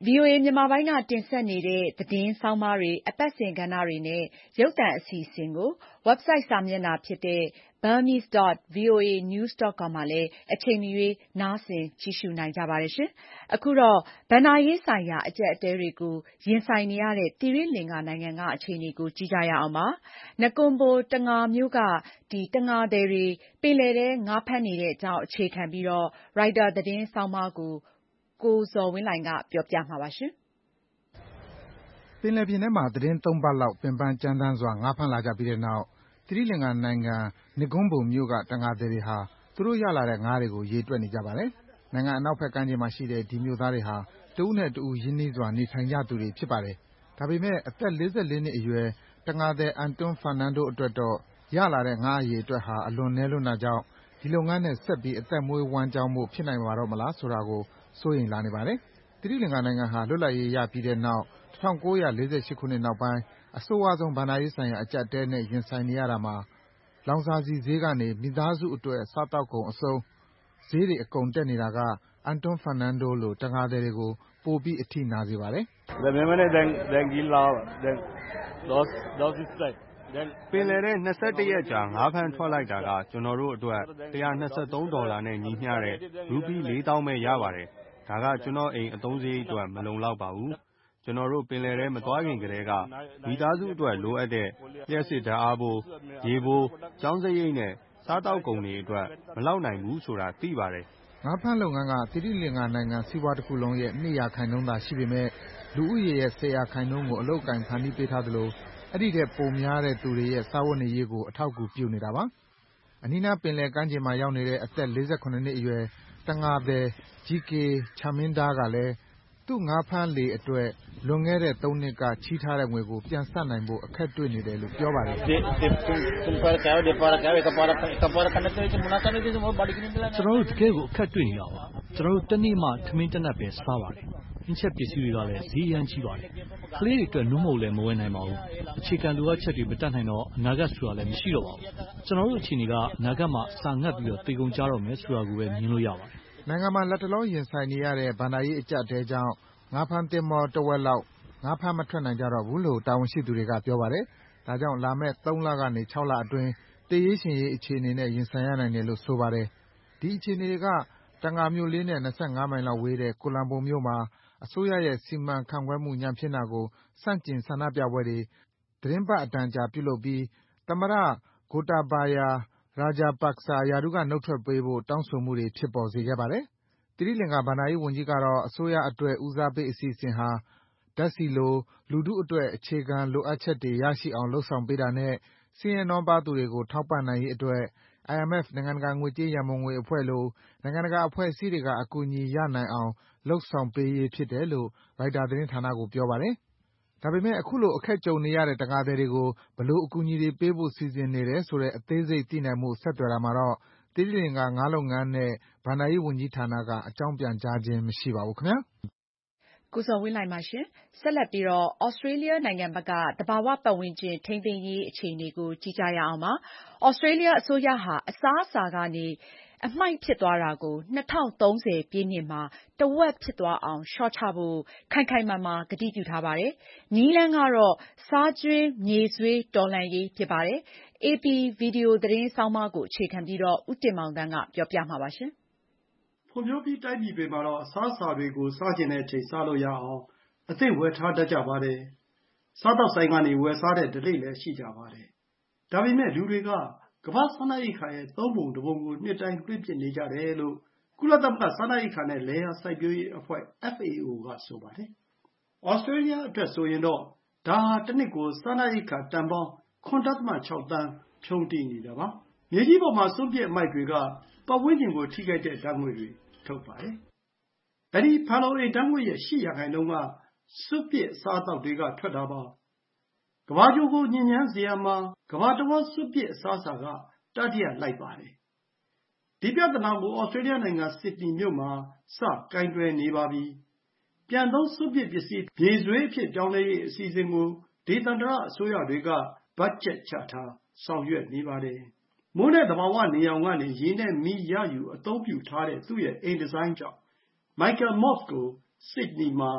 ဗွီအိုအေ မြန်မာပိုင်းက တင်ဆက်နေတဲ့ သတင်းဆောင်းပါးတွေ၊ အပတ်စဉ်ကဏ္ဍတွေနဲ့ ရုပ်သံအစီအစဉ်ကို ဝက်ဘ်ဆိုက်စာမျက်နှာဖြစ်တဲ့ burmese dot voa news dot com မှာလည်း အချိန်မရွေး နားဆင်ကြည့်ရှုနိုင်ကြပါတယ်။ အခုတော့ ဘဏ္ဍာရေးဆိုင်ရာ အကျပ်အတည်းတွေကို ရင်ဆိုင်နေရတဲ့ သီရိလင်္ကာနိုင်ငံက အခြေအနေကို ကြည့်ကြရအောင်ပါ။ Negombo Tengah မြို့က တံငါသည်တွေ ပင်လယ်ထဲ ငါးဖမ်းနေတဲ့အကြောင်း အခြေခံပြီး ရိုက်တာသတင်းဆောင်းပါးကို ကိုဇော်ဝင်းလှိုင်က ပြောပြမှာပါ။ပင်လယ်ပြင်ထဲမှာ သီတင်းသုံးပတ်လောက် ပင်ပန်းကြမ်းတမ်းစွာ ငါးဖမ်းလာကြပြီးတဲ့နောက် သီရိလင်္ကာနိုင်ငံ Negombo မြို့က တံငါသည်တွေဟာ သူတို့ရလာတဲ့ငါးတွေကို ရေတွက်နေကြပါတယ်။ နိုင်ငံအနောက်ဘက်ကမ်းခြေမှာရှိတဲ့ ဒီမြို့သားတွေဟာ တဦးနဲ့တဦး ရင်းနှီးစွာ နေထိုင်ကြသူတွေ ဖြစ်ပါတယ်။ ဒါပေမယ့် အသက် လေးဆယ့်လေး နှစ်အရွယ် တံငါသည် Anton Fernando အတွက်တော့ ရလာတဲ့ ငါးအရေအတွက်ဟာ အလွန်နည်းလွန်းတာကြောင့် ဒီလုပ်ငန်းနဲ့ ဆက်ပြီး အသက်မွေးဝမ်းကျောင်းဖို့ ဖြစ်နိုင်ပါတော့မလားဆိုတာကို စိုးရိမ်လာနေပါတယ်။ သီရိလင်္ကာနိုင်ငံဟာ လွတ်လပ်ရေးရပြီးတဲ့နောက် ၁၉၄၈ ခုနှစ်နောက်ပိုင်း အဆိုးရွားဆုံး ဘဏ္ဍာရေးဆိုင်ရာ အကျပ်အတည်းနဲ့ ရင်ဆိုင်နေရတာမှာ လောင်စာဆီဈေးကနေ မိသားစုအတွက် စားသောက်ကုန်အဆုံး ဈေးတွေ အကုန်တက်နေတာက Anton Fernando လို တံငါသည်တွေကို ပိုပြီး အထိနာစေပါတယ်။ “ပင်လယ်ထဲ ၂၁ ရက်ကြာ ငါးဖမ်းထွက်လိုက်တာက ကျနော်တို့အတွက် ၁၂၃ ဒေါ်လာနဲ့ ညီမျှတဲ့ ရူပီး လေးသောင်းပဲ ရပါတယ်။ ဒါက ကျနော့်အိမ် အသုံးစရိတ်အတွက် မလုံလောက်ပါဘူး။ ကျနော်တို့ ပင်လယ်ထဲ မသွားခင်ကတည်းက မိသားစုအတွက် လိုအပ်တဲ့ လျှပ်စစ်ဓါတ်အားဖိုး၊ ရေဖိုး၊ ကျောင်းစရိတ်နဲ့ စားသောက်ကုန်တွေအတွက် မလောက်နိုင်ဘူးဆိုတာ သိပါတယ်။ ” ငါးဖမ်းလုပ်ငန်းက သီရိလင်္ကာနိုင်ငံ စီးပွားတခုလုံးရဲ့ ၂ ရာခိုင်နှုန်းသာရှိပေမယ့် လူဦးရေရဲ့ ၁၀ ရာခိုင်နှုန်းကို အလုပ်အကိုင် ဖန်တီးပေးထားသလို အဲဒီထက် ပိုများတဲ့သူတွေရဲ့ စားဝတ်နေရေးကို အထောက်အကူပြုနေတာပါ။ အနီးနား ပင်လယ်ကမ်းခြေမှာရောက်နေတဲ့ အသက် ၄၇ နှစ်အရွယ် တံငါသည် G K Chaminda ကလည်း သူ့ငါးဖမ်းလှေအတွက် လွန်ခဲ့တဲ့ သုံးနှစ်က ချေးထားတဲ့ငွေကို ပြန်ဆပ်နိုင်ဖို့ အခက်တွေ့နေတယ်လို့ ပြောပါတယ်။ “ကျနော်တို့ တကယ့်ကို အခက်တွေ့နေတာပါ။ ကျနော်တို့ တနေ့မှ ထမင်းတနပ်ပဲ စားပါတယ်။ ဟင်းချက်ပစ္စည်းတွေကလည်း ဈေးအရမ်းကြီးပါတယ်။ ကလေးတွေအတွက် နွေးမုန့်လည်း မဝယ်နိုင်ပါဘူး။ အခြေခံလိုအပ်ချက်တွေ မတတ်နိုင်တော့ အနာဂတ်ဆိုတာလည်း မရှိတော့ပါဘူး။ ကျနော်တို့အခြေအနေက အနာဂတ်မှာ အစာငတ်ပြီး သေကုန်ကြတော့မယ်ဆိုတာကိုပဲ မြင်လို့ရပါတယ်။ ” နိုင်ငံမှာ လတ်တလော ရင်ဆိုင်နေရတဲ့ ဘဏ္ဍာရေးအကျပ်အတည်းကြောင့် ငါးဖမ်းသင်္ဘော တဝက်လောက် ငါးဖမ်းမထွက်နိုင်ကြတော့ဘူးလို့ တာဝန်ရှိသူတွေက ပြောပါတယ်။ ဒါကြောင့် လာမယ့် သုံးလကနေ ခြောက်လအတွင်း သေရေးရှင်ရေးအခြေအနေနဲ့ ရင်ဆိုင်ရနိုင်တယ်လို့ ဆိုပါတယ်။ ဒီအခြေအနေတွေက တံငါမြို့လေးနဲ့ ၂၅ မိုင်လောက်ဝေးတဲ့ ကိုလံဘိုမြို့မှာ အစိုးရရဲ့ စီမံခန့်ခွဲမှု ညံ့ဖျင်းတာကို ဆန့်ကျင် ဆန္ဒပြပွဲတွေ သီတင်းပတ်အတန်ကြာ ပြုလုပ်ပြီး သမ္မတ Gotabaya Rajapaksa ရာထူးက နုတ်ထွက်ပေးဖို့ တောင်းဆိုမှုတွေ ဖြစ်ပေါ်စေခဲ့ပါတယ်။ သီရိလင်္ကာ ဘဏ္ဍာရေးဝန်ကြီးကတော့ အစိုးရအတွက် ဦးစားပေးအစီအစဉ်ဟာ ဓါတ်ဆီလို လူထုအတွက် အခြေခံလိုအပ်ချက်တွေ ရရှိအောင် လုပ်ဆောင်ပေးတာနဲ့ ဆင်းရဲနွမ်းပါးသူတွေကို ထောက်ပံ့နိုင်ရေးအတွက် I M F နိုင်ငံတကာ ငွေကြေးရန်ပုံငွေအဖွဲ့လို နိုင်ငံတကာအဖွဲ့အစည်းတွေက အကူအညီရနိုင်အောင် လုပ်ဆောင်ပေးရေးဖြစ်တယ်လို့ ရိုက်တာသတင်းဌာနကို ပြောပါတယ်။ ဒါပေမယ့် အခုလို အခက်ကြုံနေရတဲ့ တံငါသည်တွေကို ဘယ်လို အကူအညီတွေပေးဖို့ စီစဉ်နေတယ်ဆိုတဲ့ အသေးစိတ်သိနိုင်ဖို့ ဆက်သွယ်တာမှာတော့ သီရိလင်္ကာ ငါးလုပ်ငန်းနဲ့ ဘဏ္ဍာရေးဝန်ကြီးဌာနက အကြောင်းပြန်ကြားခြင်း မရှိပါဘူးခင်ဗျာ။ကိုဇော်ဝင်းလှိုင်ပါ။ ဆက်လက်ပြီး သြစတြေးလျနိုင်ငံဘက်က သဘာဝပတ်ဝန်းကျင် ထိန်းသိမ်းရေး အခြေအနေကို ကြည့်ကြရအောင်ပါ။ သြစတြေးလျအစိုးရဟာ အစားအစာကနေ အမှိုက်ဖြစ်သွားတာကို ၂၀၃၀ ပြည့်နှစ်မှာ တဝက်ဖြစ်သွားအောင် လျှော့ချဖို့ ခိုင်ခိုင်မာမာ ကတိပြုထားပါတယ်။ နည်းလမ်းကတော့ စားကြွင်းမြေဆွေး တော်လှန်ရေး ဖြစ်ပါတယ်။ အေပီ Video သတင်းဆောင်းပါးကို အခြေခံပြီး ဦးတင်မောင်သန်းက ပြောပြမှာပါ။ဖွံ့ဖြိုးပြီးတိုင်းပြည်တွေမှာတော့ အစားအစာတွေကို စားချင်တဲ့အချိန် စားလို့ရအောင် အသင့်ဝယ်ထားတတ်ကြပါတယ်။ စားသောက်ဆိုင်ကနေ ဝယ်စားတဲ့ဓလေ့လည်း ရှိကြပါတယ်။ ဒါပေမယ့် လူတွေက ကမ္ဘာ့စားနပ်ရိက္ခာရဲ့ သုံးပုံတပုံကို နှစ်တိုင်း လွှင့်ပစ်နေကြတယ်လို့ ကုလသမဂ္ဂ စားနပ်ရိက္ခာနဲ့ လယ်ယာစိုက်ပျိုးရေးအဖွဲ့ F A O က ဆိုပါတယ်။ သြစတြေးလျအတွက်ဆိုရင်တော့ ဒါဟာ တနှစ်ကို စားနပ်ရိက္ခာတန်ပေါင်း ၇.၆ သန်း ဖြုန်းတီးနေတာပါ။ မြေကြီးပေါ်မှာ စွန့်ပစ်အမှိုက်တွေက ပတ်ဝန်းကျင်ကို ထိခိုက်တဲ့ဓာတ်ငွေ့တွေ ထုတ်ပါတယ်။ အဲဒီ ဖန်လုံအိမ်ဓာတ်ငွေ့ရဲ့ ၈ ရာခိုင်နှုန်းက စွန့်ပစ်အစားအသောက်တွေက ထွက်တာပါ။ ကမ္ဘာဂြိုလ်ကို ညစ်ညမ်းစေရာမှာ ကမ္ဘာတဝန်း စွန့်ပစ်အစားအစာက တတိယလိုက်ပါတယ်။ ဒီပြဿနာကို သြစတြေးလျနိုင်ငံ ဆစ်ဒနီမြို့မှာ စ ကိုင်တွယ်နေပါပြီ။ ပြန်သုံးစွန့်ပစ်ပစ္စည်း မြေဆွေးအဖြစ် ပြောင်းလဲရေး အစီအစဉ်ကို ဒေသန္တရအစိုးရတွေက ဘတ်ဂျက်ချထား ဆောင်ရွက်နေပါတယ်။ မိုးနဲ့ သဘာဝနေရောင်ကနေ ရေနဲ့မီး ရယူ အသုံးပြုထားတဲ့ သူ့ရဲ့ အိမ်ဒီဇိုင်းကြောင့် Michael Moss ကို ဆစ်ဒနီမှာ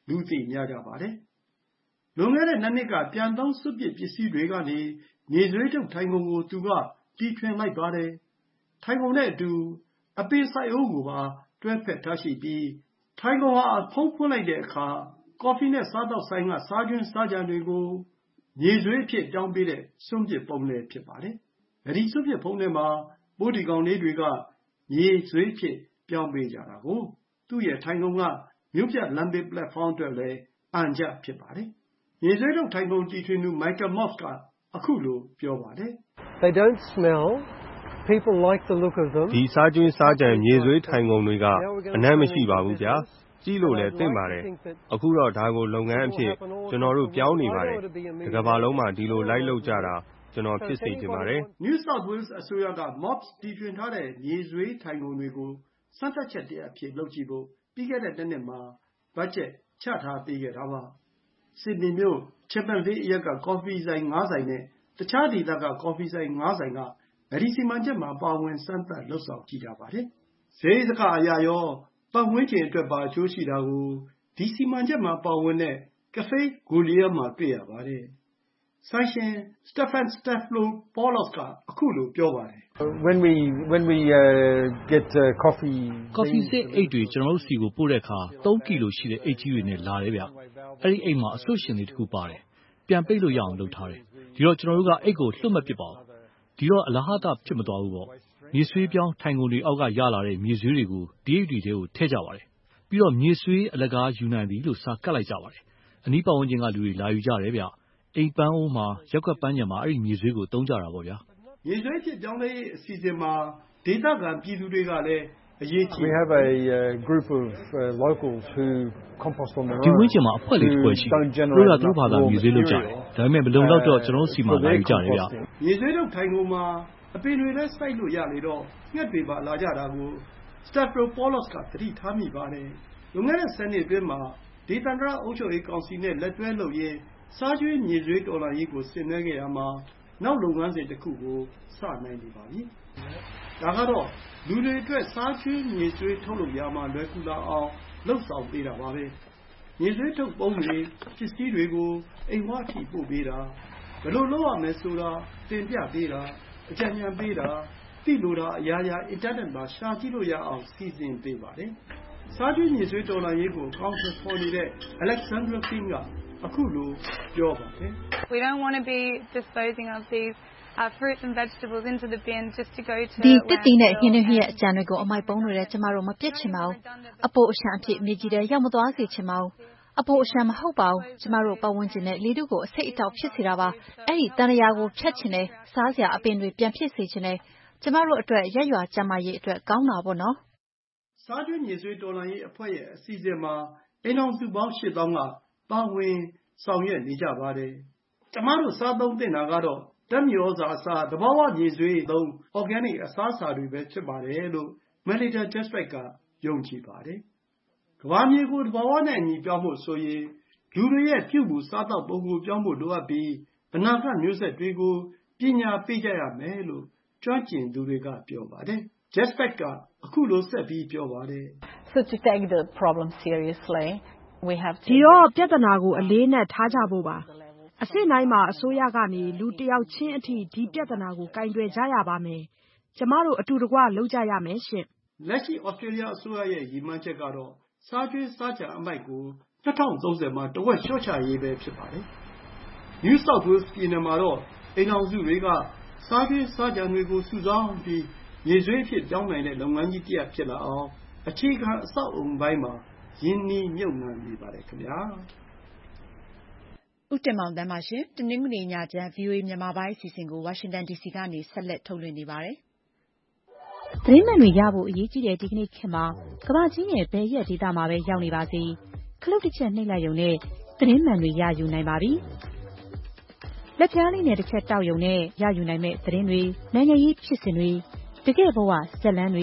လူသိများကြပါတယ်။လွန်ခဲ့တဲ့နှစ်နှစ်ကပြန်သုံးစွန့်ပစ်ပစ္စည်းတွေကနေမြေဆွေးထုတ်ထိုင်ခုံကိုသူကတီထွင်လိုက်ပါတယ်။ထိုင်ခုံနဲ့အတူအပင်စိုက်အိုးကိုပါတွဲဖက်ထားရှိပြီးထိုင်ခုံဟာဖုံးဖွင့်လိုက်တဲ့အခါကော်ဖီနဲ့စားသောက်ဆိုင်ကစားကြွင်းစားကျန်တွေကိုမြေဆွေးအဖြစ်ပြောင်းပေးတဲ့စွန့်ပစ်ပုံလည်းဖြစ်ပါတယ်။အဲဒီစွန့်ပစ်ပုံထဲမှာပိုးဒီကောင်လေးတွေကမြေဆွေးဖြစ်ပြောင်းပေးကြတာကိုသူ့ရဲ့ထိုင်ခုံကမြို့ပြလမ်းဘေးပလက်ဖောင်းအတွက်လည်းအံကြဖြစ်ပါတယ်။မြေဆွေးထုတ်ထိုင်ခုံတီထွင်သူ Michael Moss ကအခုလိုပြောပါတယ်။ They don't smell. People like the look of them. ဒီစားကြွင်းစားကြံမြေဆွေးထိုင်ခုံတွေကအနံ့မရှိပါဘူးဗျာ။ကြည့်လို့လည်းသင့်ပါတယ်။အခုတော့ဒါကိုလုပ်ငန်းအဖြစ်ကျွန်တော်တို့ပြောင်းနေပါတယ်။တစ်ကမ္ဘာလုံးမှာဒီလိုလိုက်လုပ်ကြတာကျွန်တော်ဖြစ်စေချင်ပါတယ်။ New South Wales အစိုးရက Moss တီထွင်ထားတဲ့မြေဆွေးထိုင်ခုံတွေကိုစမ်းသပ်ချက်တစ်ရပ်အဖြစ်လုပ်ကြည့်ဖို့ပြီးခဲ့တဲ့တစ်နှစ်မှာဘတ်ဂျက်ချထားပေးခဲ့တာပါ။ ဆစ်ဒနီမြို့ Chapel Hill အရပ်ကကော်ဖီဆိုင်ငါးဆိုင်နဲ့တခြားဒေသကကော်ဖီဆိုင်ငါးဆိုင်ကအဲဒီစီမံချက်မှာပါဝင်စမ်းသပ်လုပ်ဆောင်ကြည့်ကြပါတယ်။စရိတ်စကအရရောပတ်ဝန်းကျင်အတွက်ပါအကျိုးရှိတာကိုဒီစီမံချက်မှာပါဝင်တဲ့ Cafe Goliath မှာတွေ့ရပါတယ်။ဆိုင်ရှင် Stefan Stavropoulos ကအခုလိုပြောပါတယ်။ When we when we uh, get uh, coffee ကော်ဖီစစ်အိတ်တွေကျွန်တော်တို့စီကိုပို့တဲ့အခါသုံးကီလိုရှိတဲ့အိတ်ကြီးတွေနဲ့လာတယ်ဗျ။အဲဒီအိတ်မှာအဆွတ်ရှင်လေးတစ်ခုပါတယ်။ပြန်ပိတ်လို့ရအောင်လုပ်ထားတယ်။ဒီတော့ကျွန်တော်တို့ကအိတ်ကိုလွှတ်မပစ်ပါဘူး။ဒီတော့အလားအတာဖြစ်မသွားဘူးပေါ့။မြေဆွေးပြောင်းထိုင်ခုံတွေအောက်ကရလာတဲ့မြေဆွေးတွေကိုဒီအိတ်တွေထဲကိုထည့်ကြပါတယ်။ပြီးတော့မြေဆွေးအလကားယူနိုင်သည်လို့စာကတ်လိုက်ကြပါတယ်။အနီးပတ်ဝန်းကျင်ကလူတွေလာယူကြတယ်ဗျ။အိမ်ပန်းအိုးမှာရက်ွက်ပန်းညံမှာအဲ့ဒီမြေဆွေးကိုသုံးကြတာပေါ့ဗျာ။မြေဆွေးဖြစ်ပြောင်းလဲရေးအစီအစဉ်မှာဒေသခံပြည်သူတွေကလည်းအရေးကြီး We have a uh, group of uh, locals who compost on their own. ဒီဝင်းကျင်မှာအဖွဲ့လေးတစ်ဖွဲ့ရှိတယ်။သူတို့ကသူတို့ဘာသာမြေဆွေးလုပ်ကြတယ်။ဒါပေမဲ့မလုံလောက်တော့ကျွန်တော်တို့စီမှာလာယူကြတယ်ဗျ။မြေဆွေးထုတ်ထိုင်ခုံမှာအပင်တွေလည်းစိုက်လို့ရလေတော့ငှက်တွေပါလာကြတာကို Stavropoulos ကသတိထားမိပါတယ်။လွန်ခဲ့တဲ့ဆယ်နှစ်အတွင်းမှာဒေသန္တရအုပ်ချုပ်ရေးကောင်စီနဲ့လက်တွဲလုပ်ရင်းစားကျွေးမြေဆွေးတော်လှန်ရေးကိုဆင်နွှဲခဲ့ရမှာနောက်လုပ်ငန်းစဉ်တစ်ခုကိုစနိုင်နေပါပြီ။ဒါကတော့လူတွေအတွက်စားကျွေးမြေဆွေးထုတ်လုပ်ရမှာလွယ်ကူလာအောင်လှုပ်ဆောင်ပေးတာပါပဲ။မြေဆွေးထုတ်ပုံးတွေပစ္စည်းတွေကိုအိမ်ဝါထိပို့ပေးတာဘယ်လိုလုပ်ရမလဲဆိုတာတင်ပြပေးတာအကြံဉာဏ်ပေးတာသိလိုတာအရာရာအင်တာနက်မှာရှာကြည့်လို့ရအောင်စီစဉ်ပေးပါတယ်။စားကျွေးမြေဆွေးတော်လှန်ရေးကိုကောင်းဆွဖော်နေတဲ့ Alexandra King ကအခုလိုပြောပါတယ်။ We don't want to be disposing of these uh, fruits and vegetables into the bin just to go to ဒီတစ်တီနဲ့ဟင်းတွေရဲ့အကြံတွေကိုအမိုက်ပုံးတွေနဲ့ကျမတို့မပြစ်ချင်ပါဘူး။အပို့အရှံအဖြစ်မြေကြီးတဲ့ရောက်မသွားစေချင်ပါဘူး။အပို့အရှံမဟုတ်ပါဘူး။ကျမတို့ပတ်ဝန်းကျင်နဲ့လေထုကိုအဆိပ်အတောက်ဖြစ်စေတာပါ။အဲ့ဒီတန်ရာကိုဖြတ်ချင်တယ်စားစရာအပင်တွေပြန်ဖြစ်စေချင်တယ်ကျမတို့အတွက်ရက်ရွာကျမရေးအတွက်ကောင်းတာပေါ့နော်။စားကျွေးမြေဆွေးတော်လှန်ရေးအဖွဲ့ရဲ့အစီအစဉ်မှာအိမ်အောင်စုပေါင်းရှစ်သောင်းကပါဝင်ဆောင်ရွက်နေကြပါတယ်။ကျမတို့စားသုံးသင့်တာကတော့ဓာတ်မြေဩဇာအစားသဘာဝမြေဆွေးသုံး organic အစားအစာတွေပဲဖြစ်ပါတယ်လို့ Melita Jasper ကယုံကြည်ပါတယ်။ကမ္ဘာမြေကိုသဘာဝနဲ့အညီပြောင်းဖို့ဆိုရင်လူတွေရဲ့ပြုမှုစားသောက်ပုံကိုပြောင်းဖို့လိုအပ်ပြီးအနာဂတ်မျိုးဆက်တွေကိုပညာပေးကြရမယ်လို့ကျွမ်းကျင်သူတွေကပြောပါတယ်။ Jasper ကအခုလိုဆက်ပြီးပြောပါတယ် So to take the problem seriously we have to ဒီတော့ပြဿနာကိုအလေးနက်ထားကြဖို့ပါ။အဆင့်တိုင်းမှာအစိုးရကနေလူတစ်ယောက်ချင်းအထိဒီပြဿနာကိုကင်တွယ်ကြရပါမယ်။ကျမတို့အတူတကွလုပ်ကြရမယ်ရှင့်။လက်ရှိဩစတြေးလျအစိုးရရဲ့ရည်မှန်းချက်ကတော့စားကျွေးစားကြံအမိုက်ကို၂၀၃၀မှာတဝက်လျှော့ချရေးပဲဖြစ်ပါတယ်။ New South Wales ပြည်နယ်မှာတော့အိမ်အောင်စုတွေကစားကျွေးစားကြံတွေကိုစုဆောင်းပြီးမြေဆွေးအဖြစ်ပြောင်းနိုင်တဲ့လုပ်ငန်းကြီးတစ်ရပ်ဖြစ်လာအောင်အခြေခံအဆောက်အအုံပိုင်းမှာရင်းနှီးမြှုပ်နှံနေပါတယ်ခင်ဗျာ။ဦးတင်မောင်သန်းပါရှင်။တနင်္ဂနွေညချမ်း ဗွီအိုအေမြန်မာပိုင်းအစီအစဉ်ကိုဝါရှင်တန်ဒီစီကနေဆက်လက်ထုတ်လွှင့်နေပါတယ်။သတင်းမှန်တွေရဖို့အရေးကြီးတဲ့ဒီကနေ့ခေတ်မှာကမ္ဘာကြီးရဲ့ဘယ်ရက်ဒေသမှာပဲရောက်နေပါစေခလုတ်တစ်ချက်နှိပ်လိုက်ရုံနဲ့သတင်းမှန်တွေရယူနိုင်ပါပြီ။လက်ပြားလေးနဲ့တစ်ချက်တောက်ရုံနဲ့ရယူနိုင်မဲ့သတင်းတွေနိုင်ငံရေးဖြစ်စဉ်တွေတကယ့်ဘဝဇာတ်လမ်းတွေ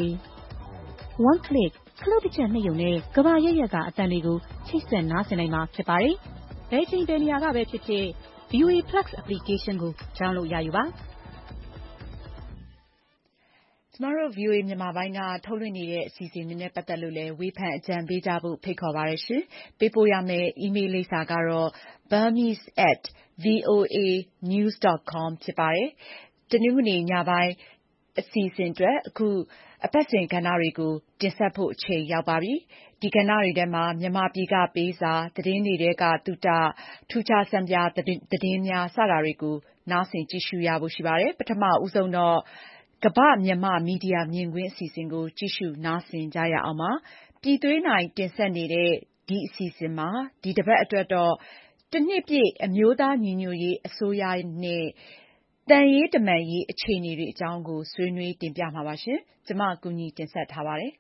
one click ခလုတ်တစ်ချက်နှိပ်ရုံနဲ့ကမ္ဘာရဲ့ရက်ကအတန်တွေကိုချိတ်ဆက်နားဆင်နိုင်မှာဖြစ်ပါတယ်။ဘယ်ချိန်ဘယ်နေရာကပဲဖြစ်ဖြစ် ဗီအိုအေ Plus application ကို download ရယူပါကျမတို့ ဗွီအိုအေ မြန်မာပိုင်းကထုတ်လွှင့်နေတဲ့အစီအစဉ်တွေနဲ့ပတ်သက်လို့လည်းဝေဖန်အကြံပေးကြဖို့ဖိတ်ခေါ်ပါတယ်ရှင်။ပေးပို့ရမယ့်အီးမေးလ်လိပ်စာကတော့ burmese at voanews dot com ဖြစ်ပါတယ်။တနင်္ဂနွေညပိုင်းအစီအစဉ်အတွက်အခုအပတ်စဉ်ကဏ္ဍတွေကိုတင်ဆက်ဖို့အချိန်ရောက်ပါပြီ။ဒီကဏ္ဍတွေထဲမှာမြန်မာပြည်ကပေးစာသတင်းတွေထဲကသုတထူးခြားစံပြသတင်းများစတာတွေကိုနားဆင်ကြည့်ရှုရဖို့ရှိပါတယ်။ပထမဦးဆုံးတော့ကမ္ဘာမြန်မာမီဒီယာမြင်ကွင်းအစီအစဉ်ကိုကြည့်ရှုနားဆင်ကြရအောင်ပါ။ပြည်သွေးနိုင်တင်ဆက်နေတဲ့ဒီအစီအစဉ်မှာဒီတစ်ပတ်အတွက်တော့တနှစ်ပြည့်အမျိုးသားညီညွတ်ရေးအစိုးရနဲ့တန်ရေးတမန်ရေးအခြေအနေတွေအကြောင်းကိုဆွေးနွေးတင်ပြမှာပါရှင်။ကျွန်မကူညီတင်ဆက်ထားပါတယ်။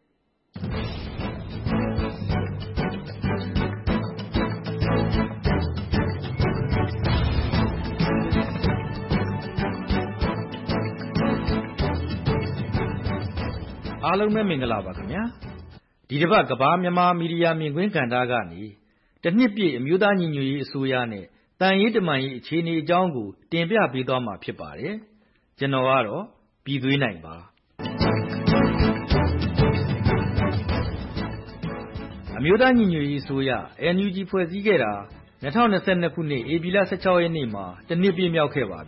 အားလုံးပဲမင်္ဂလာပါခင်ဗျာဒီတစ်ပတ်ကမ္ဘာမြန်မာမီဒီယာမြင်ကွင်းကဏ္ဍကနေတနှစ်ပြည့်အမျိုးသားညီညွတ်ရေးအစိုးရနဲ့တန်ရေးတမန်ရေးအခြေအနေအကြောင်းကိုတင်ပြပေးသွားမှာဖြစ်ပါတယ်ကျွန်တော်ကတော့ပြည်သွေးနိုင်ပါအမျိုးသားညီညွတ်ရေးအစိုးရ N U G ဖွဲ့စည်းခဲ့တာ၂၀၂၂ခုနှစ်ဧပြီလ၁၆ရက်နေ့မှာတနှစ်ပြည့်မြောက်ခဲ့ပါပြီ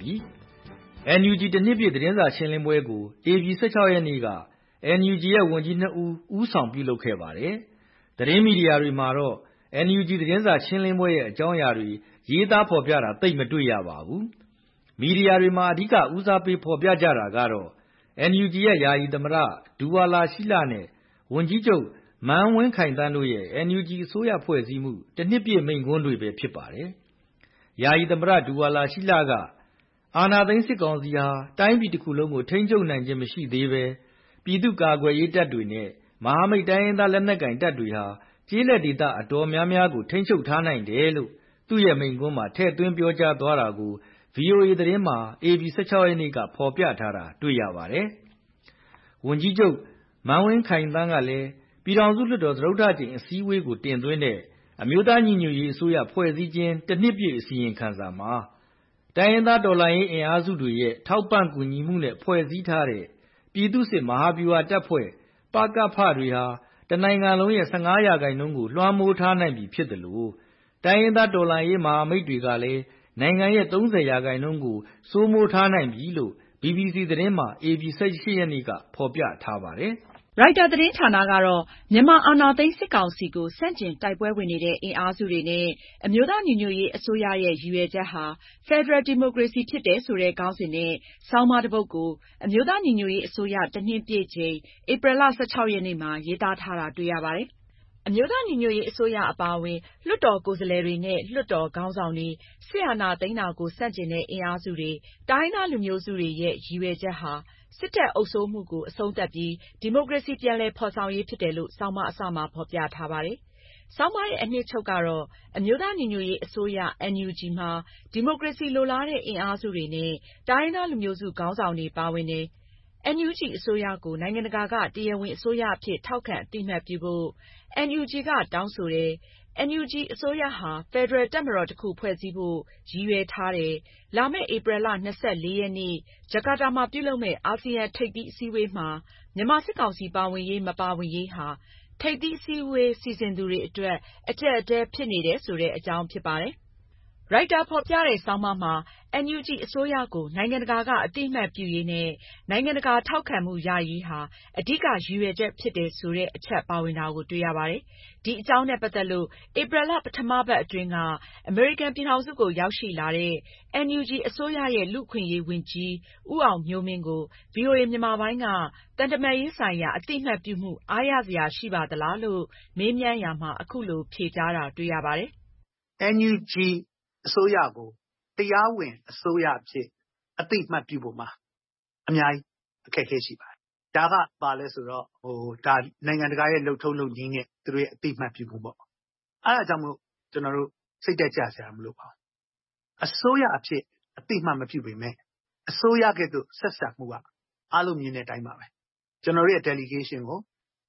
N U G တနှစ်ပြည့်သတင်းစာရှင်းလင်းပွဲကိုဧပြီ၁၆ရက်နေ့ကN U G ရဲ့ဝန်ကြီးနှစ်ဦးဦးဆောင်ပြုလုပ်ခဲ့ပါတယ်။သတင်းမီဒီယာတွေမှာတော့ N U G သတင်းစာရှင်းလင်းပွဲရဲ့အကြောင်းအရာတွေရေးသားဖော်ပြတာသိပ်မတွေ့ရပါဘူး။မီဒီယာတွေမှာအဓိကဦးစားပေးဖော်ပြကြတာကတော့ N U G ရဲ့ယာယီသမ္မတဒူဝါလာရှိလနဲ့ဝန်ကြီးချုပ်မန်းဝင်းခိုင်သန်းတို့ရဲ့ N U G အစိုးရဖွဲ့စည်းမှုတနှစ်ပြည့်မိန့်ခွန်းတွေပဲဖြစ်ပါတယ်။ယာယီသမ္မတဒူဝါလာရှိလကအာဏာသိမ်းစစ်ကောင်စီဟာတိုင်းပြည်တစ်ခုလုံးကိုထိန်းချုပ်နိုင်ခြင်းမရှိသေးပဲပြည်သူ့ကာကွယ်ရေးတပ်တွေနဲ့မဟာမိတ်တိုင်းရင်းသားလက်နက်ကိုင်တပ်တွေဟာကျေးလက်ဒေသအတော်များများကိုထိန်းချုပ်ထားနိုင်တယ်လို့သူ့ရဲ့မိန့်ခွန်းမှာထည့်သွင်းပြောကြားသွားတာကို V O A သတင်းမှာဧပြီ၁၆ရက်နေ့ကဖော်ပြထားတာတွေ့ရပါတယ်။ဝန်ကြီးချုပ်မန်းဝင်းခိုင်သန်းကလည်းပြည်ထောင်စုလွှတ်တော်သရုပ်ထကြိမ်အစည်းအဝေးကိုတင်သွင်းတဲ့အမျိုးသားညီညွတ်ရေးအစိုးရဖွဲ့စည်းခြင်းတနှစ်ပြည့်အစီရင်ခံစာမှာတိုင်းရင်းသားတော်လှန်ရေးအင်အားစုတွေရဲ့ထောက်ပံ့ကူညီမှုနဲ့ဖွဲ့စည်းထားတဲ့ပြည်သူ့စစ်မဟာဗျူဟာတပ်ဖွဲ့ပကဖတွေဟာတနိုင်ငံလုံးရဲ့၁၅ရာခိုင်နှုန်းကိုလွှမ်းမိုးထားနိုင်ပြီဖြစ်တယ်လို့တိုင်းရင်းသားတော်လှန်ရေးမဟာမိတ်တွေကလည်းနိုင်ငံရဲ့၃၀ရာခိုင်နှုန်းကိုစိုးမိုးထားနိုင်ပြီလို့ B B C သတင်းမှာဧပြီ၁၈ရက်နေ့ကဖော်ပြထားပါတယ်။ရိုက်တာသတင်းဌာနကတော့မြန်မာအာဏာသိမ်းစစ်ကောင်စီကိုဆန့်ကျင်တိုက်ပွဲဝင်နေတဲ့အင်အားစုတွေနဲ့အမျိုးသားညီညွတ်ရေးအစိုးရရဲ့ရည်ရွယ်ချက်ဟာဖက်ဒရယ်ဒီမိုကရေစီဖြစ်တယ်ဆိုတဲ့ခေါင်းစဉ်နဲ့ဆောင်းပါးတစ်ပုဒ်ကိုအမျိုးသားညီညွတ်ရေးအစိုးရတနှစ်ပြည့်ချိန်ဧပြီလ၁၆ရက်နေ့မှာရေးသားထားတာတွေ့ရပါတယ်။အမျိုးသားညီညွတ်ရေးအစိုးရအပါအဝင်လွှတ်တော်ကိုယ်စားလှယ်တွေနဲ့လွှတ်တော်ခေါင်းဆောင်တွေစစ်အာဏာသိမ်းတာကိုဆန့်ကျင်တဲ့အင်အားစုတွေတိုင်းသားလူမျိုးစုတွေရဲ့ရည်ရွယ်ချက်ဟာစစ်တပ်အုပ်စိုးမှုကိုအဆုံးသတ်ပြီးဒီမိုကရေစီပြန်လည်ဖော်ဆောင်ရေးဖြစ်တယ်လို့ဆောင်းပါးအစမှာဖော်ပြထားပါတယ်။ဆောင်းပါးရဲ့အနှစ်ချုပ်ကတော့အမျိုးသားညီညွတ်ရေးအစိုးရ N U G မှာဒီမိုကရေစီလိုလားတဲ့အင်အားစုတွေနဲ့တိုင်းသားလူမျိုးစုခေါင်းဆောင်တွေပါဝင်တယ်။ N U G အစိုးရကိုနိုင်ငံတကာကတရားဝင်အစိုးရအဖြစ်ထောက်ခံအသိအမှတ်ပြုဖို့ N U G ကတောင်းဆိုတယ်။ N U G အစိုးရဟာဖက်ဒရယ်တပ်မတော်တစ်ခုဖွဲ့စည်းဖို့ရည်ရွယ်ထားတယ်။လာမယ့်ဧပြီလ၂၄ရက်နေ့ဂျကာတာမှာပြုလုပ်မယ့်အာဆီယံထိပ်သီးအစည်းအဝေးမှာမြန်မာစစ်ကောင်စီပါဝင်ရေးမပါဝင်ရေးဟာထိပ်သီးအစည်းအဝေးစီစဉ်သူတွေအတွက်အကျပ်အတည်းဖြစ်နေတယ်ဆိုတဲ့အကြောင်းဖြစ်ပါတယ်။ရိုက်တာဖော်ပြတဲ့ဆောင်းပါးမှာ N U G အစိုးရကိုနိုင်ငံတကာကအသိအမှတ်ပြုရေးနဲ့နိုင်ငံတကာထောက်ခံမှုရရေးဟာအဓိကရည်ရွယ်ချက်ဖြစ်တယ်ဆိုတဲ့အချက်ပါဝင်တာကိုတွေ့ရပါတယ်။ဒီအကြောင်းနဲ့ပတ်သက်လို့ဧပြီလပထမပတ်အတွင်းကအမေရိကန်ပြည်ထောင်စုကိုရောက်ရှိလာတဲ့ N U G အစိုးရရဲ့လူ့အခွင့်အရေးဝန်ကြီးဦးအောင်မျိုးမင်းကို V O A မြန်မာပိုင်းကသံတမန်ရေးဆိုင်ရာအသိအမှတ်ပြုမှုအားရစရာရှိပါသလားလို့မေးမြန်းရာမှာအခုလိုဖြေကြားတာတွေ့ရပါတယ်။ N U G အစိုးရကိုတရားဝင်အစိုးရအဖြစ်အသိအမှတ်ပြုဖို့မှာအများကြီးအခက်အခဲရှိပါတယ်။ဒါကဘာလဲဆိုတော့ဟိုဒါနိုင်ငံတကာရဲ့လှုပ်ထုံးလုပ်နည်းနဲ့သူတို့ရဲ့အသိအမှတ်ပြုမှုပေါ့။အဲဒါကြောင့်မို့ကျွန်တော်တို့စိတ်တက်ကြစရာမလိုပါဘူး။အစိုးရအဖြစ်အသိအမှတ်မပြုပေမဲ့အစိုးရကဲ့သို့ဆက်ဆံမှုကအားလုံးမြင်တဲ့အတိုင်းပါပဲ။ကျွန်တော်တို့ရဲ့ delegation ကို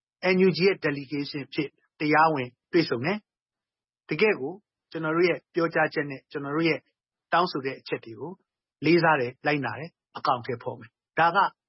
N U G ရဲ့ delegation ဖြစ်တရားဝင်တွေ့ဆုံတယ်။တကယ်ကိုကျွန်တော်တို့ရဲ့ပြောကြားချက်နဲ့ကျွန်တော်တို့ရဲ့တောင်းဆိုတဲ့အချက်တွေကိုလေးစားတယ်လိုက်နာတယ်အကောင့်ထဲပေါ်မယ်ဒါက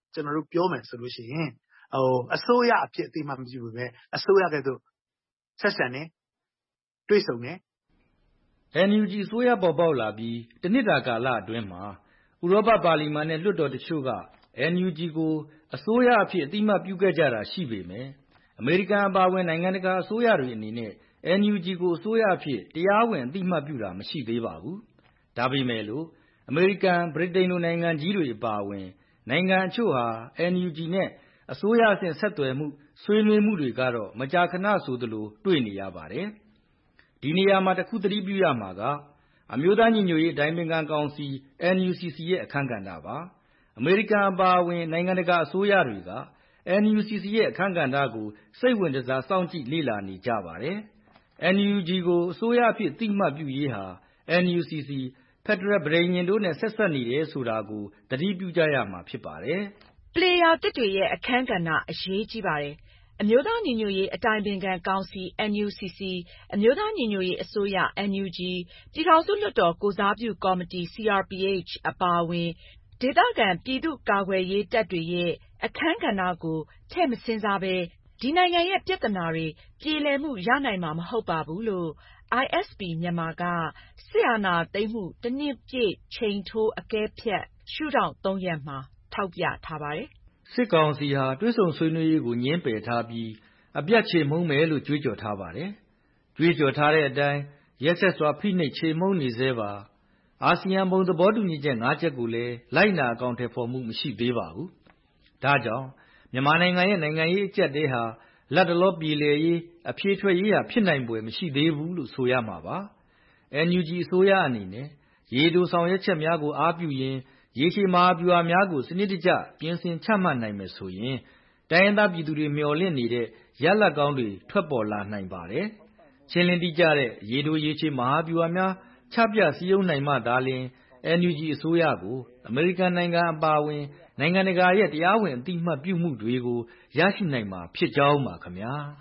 ကျွန်တော်တို့ပြောမယ်ဆိုလို့ရှိရင်ဟိုအစိုးရအဖြစ်အသိမှမပြုဘူးပဲအစိုးရကဲ့သို့ဆက်ဆံနေတွေ့ဆုံနေအန် ယူ ဂျီ အစိုးရပေါ်ပေါက်လာပြီးတနှစ်တာကာလအတွင်းမှာဥရောပပါလီမန်နဲ့လွှတ်တော်တချို့က အန် ယူ ဂျီ ကိုအစိုးရအဖြစ်အသိမှပြုခဲ့ကြတာရှိပေမယ့်အမေရိကန်အပါအဝင်နိုင်ငံတကာအစိုးရတွေအနေနဲ့ အန် ယူ ဂျီ ကိုအစိုးရအဖြစ်တရားဝင်အသိမှပြုတာမရှိသေးပါဘူး။ဒါပေမဲ့လို့အမေရိကန်ဗြိတိန်လိုနိုင်ငံကြီးတွေအပါအဝင်နိုင်ငံအချို့ဟာ အန် ယူ ဂျီ နဲ့အစိုးရအဆင့်ဆက်သွယ်မှုဆွေးနွေးမှုတွေကတော့မကြာခဏဆိုသလိုတွေ့နေရပါတယ်။ဒီနေရာမှာတစ်ခုသတိပြုရမှာကအမျိုးသားညီညွတ်ရေးအတိုင်ပင်ခံကောင်စီ အန် ယူ စီ စီ ရဲ့အခန်းကဏ္ဍပါ။အမေရိကန်အပါအဝင်နိုင်ငံတကာအစိုးရတွေက အန် ယူ စီ စီ ရဲ့အခန်းကဏ္ဍကိုစိတ်ဝင်စားစောင့်ကြည့်လေ့လာနေကြပါတယ်။ အန် ယူ ဂျီ ကိုအစိုးရအဖြစ်အသိမှတ်ပြုရေးဟာ အန် ယူ စီ စီ ဖက်ဒရယ်ပဋိညာဉ်တို့နဲ့ဆက်စပ်နေတယ်ဆိုတာကိုသတိပြုကြရမှာဖြစ်ပါတယ်။ ပလေယာသစ်တွေရဲ့အခန်းကဏ္ဍအရေးကြီးပါတယ်။ အမျိုးသားညီညွတ်ရေးအတိုင်ပင်ခံကောင်စီ အန် ယူ စီ စီ အမျိုးသားညီညွတ်ရေးအစိုးရ အန် ယူ ဂျီ ပြည်ထောင်စုလွှတ်တော်ကိုယ်စားပြုကော်မတီ စီ အာር ပီ အိတ်ချ် အပါအဝင်ဒေသခံပြည်သူ့ကာကွယ်ရေးတပ်တွေရဲ့အခန်းကဏ္ဍကိုထည့်မစဉ်းစားပဲဒီနိုင်ငံရဲ့ပြဿနာတွေပြေလည်မှုရနိုင်မှာမဟုတ်ပါဘူးလို့ အိုင် အက်စ် ပီ Myanmar ကစစ်အာဏာသိမ်းမှုတစ်နှစ်ပြည့်ချိန်ထိုးအကဲဖြတ်ရှုထောင့်သုံးရပ်မှာထောက်ပြထားပါတယ်။စစ်ကောင်စီဟာတွေ့ဆုံဆွေးနွေးရေးကိုငြင်းပယ်ထားပြီးအပြတ်ချေမှုန်းမယ်လို့ကြွေးကြော်ထားပါတယ်။ကြွေးကြော်ထားတဲ့အတိုင်းရက်စက်စွာဖိနှိပ်ချေမှုန်းနေဆဲပါ။အာဆီယံဘုံသဘောတူညီချက်ငါးချက်ကိုလည်းလိုက်နာအကောင်အထည်ဖော်မှုမရှိသေးပါဘူး။ဒါကြောင့်မြန်မာနိုင်ငံရဲ့နိုင်ငံရေးအကျပ်အတည်းဟာလတ်တလောပြေလည်ရေးအဖြေထွက်ရေးဟာဖြစ်နိုင်ဖွယ်မရှိသေးဘူးလို့ဆိုရမှာပါ။ အန် ယူ ဂျီ အစိုးရအနေနဲ့ရေတိုဆောင်ရွက်ချက်များကိုအားပြုရင်းရေရှည်မဟာဗျူဟာများကိုစနစ်တကျပြင်ဆင်ချမှတ်နိုင်မယ်ဆိုရင်တိုင်းရင်းသားပြည်သူတွေမျှော်လင့်နေတဲ့ရလဒ်ကောင်းတွေထွက်ပေါ်လာနိုင်ပါတယ်။ရှင်းလင်းတိကျတဲ့ရေတိုရေရှည်မဟာဗျူဟာများချပြစည်းရုံးနိုင်မှသာလျှင် အန် ယူ ဂျီ အစိုးရကိုအမေရိကန်နိုင်ငံအပါအဝင်နိုင်ငံတကာရဲ့တရားဝင်အသိအမှတ်ပြုမှုတွေကိုရရှိနိုင်မှာဖြစ်ကြောင်းပါခင်ဗျာ။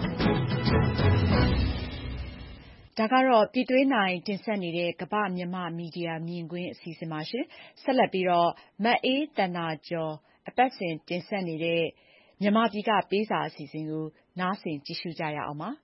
ဒါကတော့ပြည်တွင်းနိုင်တင်ဆက်နေတဲ့ကမ္ဘာမြန်မာမီဒီယာမြင်ကွင်းအစီအစဉ်ပါရှင်။ဆက်လက်ပြီးတော့မအေးသန္တာကျော်အပတ်စဉ်တင်ဆက်နေတဲ့မြန်မာပြည်ကပေးစာအစီအစဉ်ကိုနားဆင်ကြည့်ရှုကြရအောင်ပါ။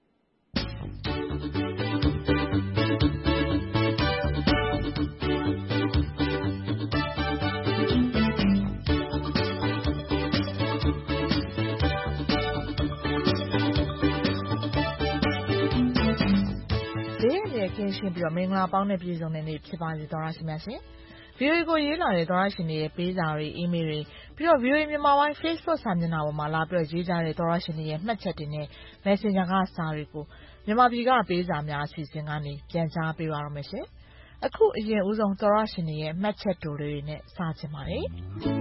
ကင်းရှင်းပြီးတော့မင်္ဂလာပေါင်းနဲ့ပြည့်စုံတဲ့နေ့ဖြစ်ပါစေသောရရှိမြတ်ရှင်။ ဗွီအိုအေကိုရေးလာတဲ့သောရရှင်တွေရဲ့ပေးစာတွေအီးမေးလ်တွေပြီးတော့ ဗွီအိုအေမြန်မာပိုင်း Facebook စာမျက်နှာပေါ်မှာလာပြီးတော့ရေးကြတဲ့သောရရှင်တွေရဲ့မှတ်ချက်တွေနဲ့ Messenger ကစာတွေကိုမြန်မာပြည်ကပေးစာများအစီအစဉ်ကနေပြန်ကြားပေးပါရမရှင်။အခုအရင်ဦးဆုံးသောရရှင်တွေရဲ့မှတ်ချက်တိုတွေနဲ့စချင်ပါတယ်။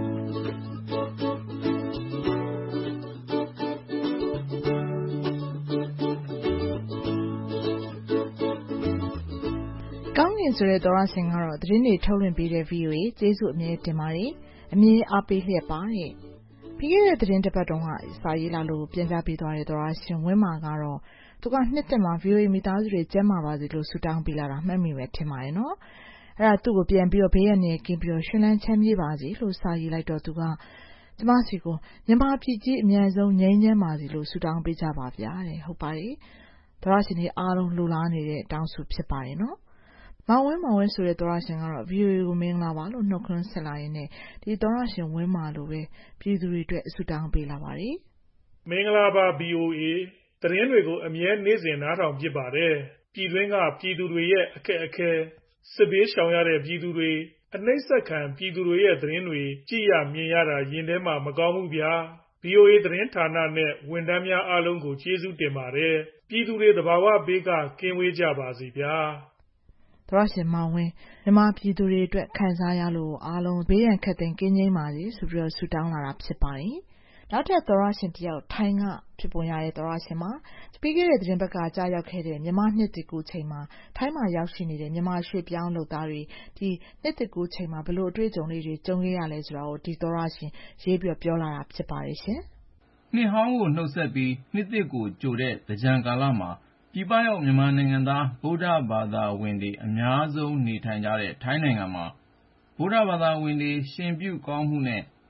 ကောင်းကင်ဆိုတဲ့သောရရှင်ကတော့သတင်းတွေထုတ်လွှင့်ပေးတဲ့ ဗီအိုအေကျေးဇူးအမြဲတင်ပါတယ်အမြဲအားပေးလျက်ပါတဲ့ပြီးခဲ့တဲ့သတင်းတစ်ပတ်တုန်းကစာရေးလာလို့ပြန်ကြားပေးသွားတဲ့သောရရှင်ဝင်းမာကတော့သူကနှစ်သက်မှာ ဗီအိုအေမိသားစုတွေကျန်းမာပါစေလို့ဆုတောင်းပေးလာတာမှတ်မိပဲထင်ပါတယ်နော်အဲ့ဒါသူ့ကိုပြန်ပြီးတော့ဘေးရန်နေကင်းပြီးတော့ရှင်လန်းချမ်းမြေ့ပါစေလို့စာရေးလိုက်တော့သူကကျမစီကိုမြန်မာပြည်ကြီးအများဆုံးငြိမ်းချမ်းပါစေလို့ဆုတောင်းပေးကြပါဗျာတဲ့ဟုတ်ပါတယ်သောရရှင်တွေအားလုံးလိုလားနေတဲ့တောင်းဆုဖြစ်ပါတယ်နော်မောင်ဝင်းမောင်ဝင်းဆိုတဲ့သောရရှင်ကတော့ ဗီအိုအေ ကိုမင်္ဂလာပါလို့နှုတ်ခွန်းဆက်လာရင်းနဲ့ဒီသောရရှင်ဝင်းမာလိုပဲပြည်သူတွေအတွက်ဆုတောင်းပေးလာပါတယ်မင်္ဂလာပါ ဗီအိုအေ သတင်းတွေကိုအမြဲနေ့စဉ်နားထောင်ဖြစ်ပါတယ်ပြည်တွင်းကပြည်သူတွေရဲ့အခက်အခဲစစ်ဘေးရှောင်ရတဲ့ပြည်သူတွေအနှိမ့်ဆက်ခံပြည်သူတွေရဲ့သတင်းတွေကြည့်ရမြင်ရတာရင်ထဲမှာမကောင်းဘူးဗျာ ဗီအိုအေ သတင်းဌာနနဲ့ဝန်ထမ်းများအားလုံးကိုကျေးဇူးတင်ပါတယ်ပြည်သူတွေသဘာဝဘေးကကင်းဝေးကြပါစေဗျာသောရရှင်မောင်ဝင်းမြန်မာပြည်သူတွေအတွက်ခံစားရလို့အားလုံးဘေးရန်ခတ်သိမ်းကင်းငြိမ်းပါစေဆိုပြီးတော့ဆုတောင်းလာတာဖြစ်ပါတယ်။နောက်ထပ်သောရရှင်တယောက်ထိုင်းကဖြစ်ပေါ်ရတဲ့သောရရှင်မှာပြီးခဲ့တဲ့သတင်းပတ်ကကြာရောက်ခဲ့တဲ့မြန်မာနှစ်တကူချိန်မှာထိုင်းမှာရောက်ရှိနေတဲ့မြန်မာရွှေပြောင်းလုပ်သားတွေဒီနှစ်တကူချိန်မှာဘလို့အတွေ့အကြုံလေးတွေကြုံခဲ့ရလဲဆိုတာကိုဒီသောရရှင်ရေးပြီးပြောလာတာဖြစ်ပါတယ်ရှင်။နှစ်ဟောင်းကိုနှုတ်ဆက်ပြီးနှစ်သစ်ကိုကြိုတဲ့သင်္ကြန်ကာလမှာပြည်ပရောက်မြန်မာနိုင်ငံသားဗုဒ္ဓဘာသာဝင်တွေအများဆုံးနေထိုင်ကြတဲ့ထိုင်းနိုင်ငံမှာဗုဒ္ဓဘာသာဝင်တွေရှင်ပြုကောင်းမှုနဲ့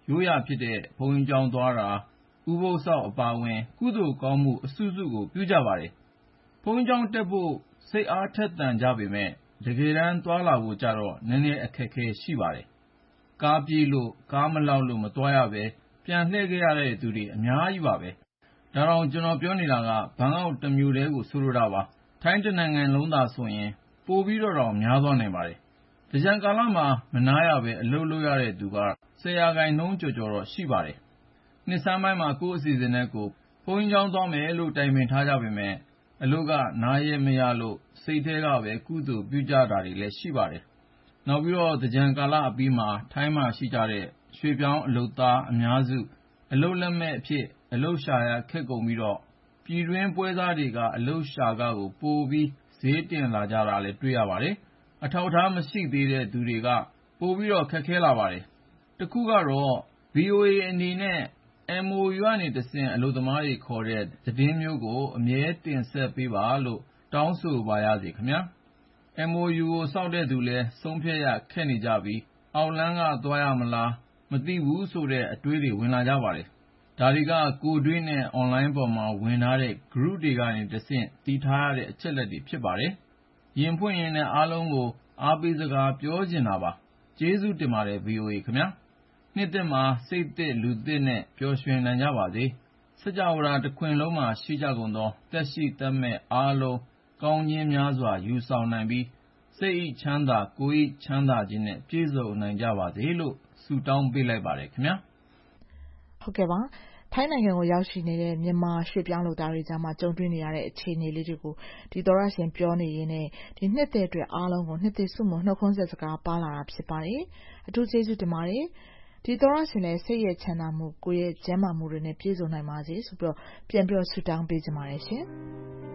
ရိုးရာဖြစ်တဲ့ဘုန်းကြီးကျောင်းသွားတာ၊ဥပုသ်စောင့်အပါအဝင် ကုသိုလ်ကောင်းမှုအစုစုကိုပြုကြပါတယ်။ဘုန်းကြီးကျောင်းတက်ဖို့စိတ်အားထက်သန်ကြပေမယ့်တကယ်တမ်းသွားလာဖို့ကျတော့နည်းနည်းအခက်အခဲရှိပါတယ်။ကားပြေးလို့ကားမလောက်လို့မသွားရပဲပြန်လှည့်ခဲ့ရတဲ့သူတွေအများကြီးပါပဲ။ဒါတောင်ကျနော်ပြောနေတာကဘန်ကောက်တစ်မြို့တည်းကိုဆိုလိုတာပါ။ထိုင်းတစ်နိုင်ငံလုံးသာဆိုရင်ပိုပြီးတော့တောင်များသွားနိုင်ပါတယ်။သင်္ကြန်ကာလမှာမနားရဘဲအလုပ်လုပ်ရတဲ့သူကဆယ်ရာခိုင်နှုန်းကျော်ကျော်တော့ရှိပါတယ်။နှစ်ဆန်းပိုင်းမှာကိုယ့်အစီအစဉ်နဲ့ကိုယ်ဘုန်းကြီးကျောင်းသွားမယ်လို့တိုင်ပင်ထားကြပေမယ့်အလုပ်ကနားရက်မရလို့စိတ်ထဲကပဲကုသိုလ်ပြုကြတာတွေလည်းရှိပါတယ်။နောက်ပြီးတော့သင်္ကြန်ကာလအပြီးမှာထိုင်းမှာရှိကြတဲ့ရွှေ့ပြောင်းအလုပ်သားအများစုအလုပ်လက်မဲ့အဖြစ်အလုပ်ရှာရခက်ကုန်ပြီးတော့ပြည်တွင်းပွဲစားတွေကအလုပ်ရှာခကိုပိုပြီးဈေးတင်လာကြတာလည်းတွေ့ရပါတယ်။အထောက်အထားမရှိသေးတဲ့သူတွေကပိုပြီးတော့ခက်ခဲလာပါတယ်။တစ်ခုကတော့ ဗွီအိုအေ အနေနဲ့ အမ် အို ယူ ကနေတဆင့်အလုပ်သမားတွေခေါ်တဲ့သတင်းမျိုးကိုအမြဲတင်ဆက်ပေးပါလို့တောင်းဆိုပါရစေခင်ဗျာ။ အမ် အို ယူ ကိုစောင့်တဲ့သူလည်းဆုံးဖြတ်ရခက်နေကြပြီးအောက်လမ်းကသွားရမလားမသိဘူးဆိုတဲ့အတွေးတွေဝင်လာကြပါတယ်။ဒါတွေကကိုယ်တွေ့နဲ့အွန်လိုင်းပေါ်မှာဝင်ထားတဲ့ Group တွေကနေတဆင့်သိထားရတဲ့အချက်အလက်တွေဖြစ်ပါတယ်။ရင်ဖွင့်ရင်းနဲ့အားလုံးကိုအားပေးစကားပြောချင်တာပါ။ကျေးဇူးတင်ပါတယ် ဗွီအိုအေ ခင်ဗျာ။နှစ်သစ်မှာစိတ်သစ်လူသစ်နဲ့ပျော်ရွှင်နိုင်ကြပါစေ။စကြာဝဠာတစ်ခွင်လုံးမှာရှိကြကုန်သောသက်ရှိသက်မဲ့အားလုံးကောင်းခြင်းများစွာယူဆောင်နိုင်ပြီးစိတ်၏ချမ်းသာကိုယ်၏ချမ်းသာခြင်းနဲ့ပြည့်စုံနိုင်ကြပါစေလို့ဆုတောင်းပေးလိုက်ပါတယ်ခင်ဗျာ။ဟုတ်ကဲ့ပါ။ထိုင်းနိုင်ငံကိုရောက်ရှိနေတဲ့မြန်မာရွှေ့ပြောင်းလုပ်သားတွေကြားမှာကြုံတွေ့နေရတဲ့အခြေအနေလေးတွေကိုဒီသောရရှင်ပြောနေရင်းနဲ့ဒီနှစ်သစ်အတွက်အားလုံးကိုနှစ်သစ်ဆုမွန်နှုတ်ခွန်းဆက်စကားပါလာတာဖြစ်ပါတယ်။အထူးကျေးဇူးတင်ပါတယ်။ဒီသောရရှင်လည်းစိတ်ရဲ့ချမ်းသာမှုကိုယ်ရဲ့ကျန်းမာမှုတွေနဲ့ပြည့်စုံနိုင်ပါစေဆိုပြီးတော့ပြန်ပြီးဆုတောင်းပေးကြပါတယ်ရှင်။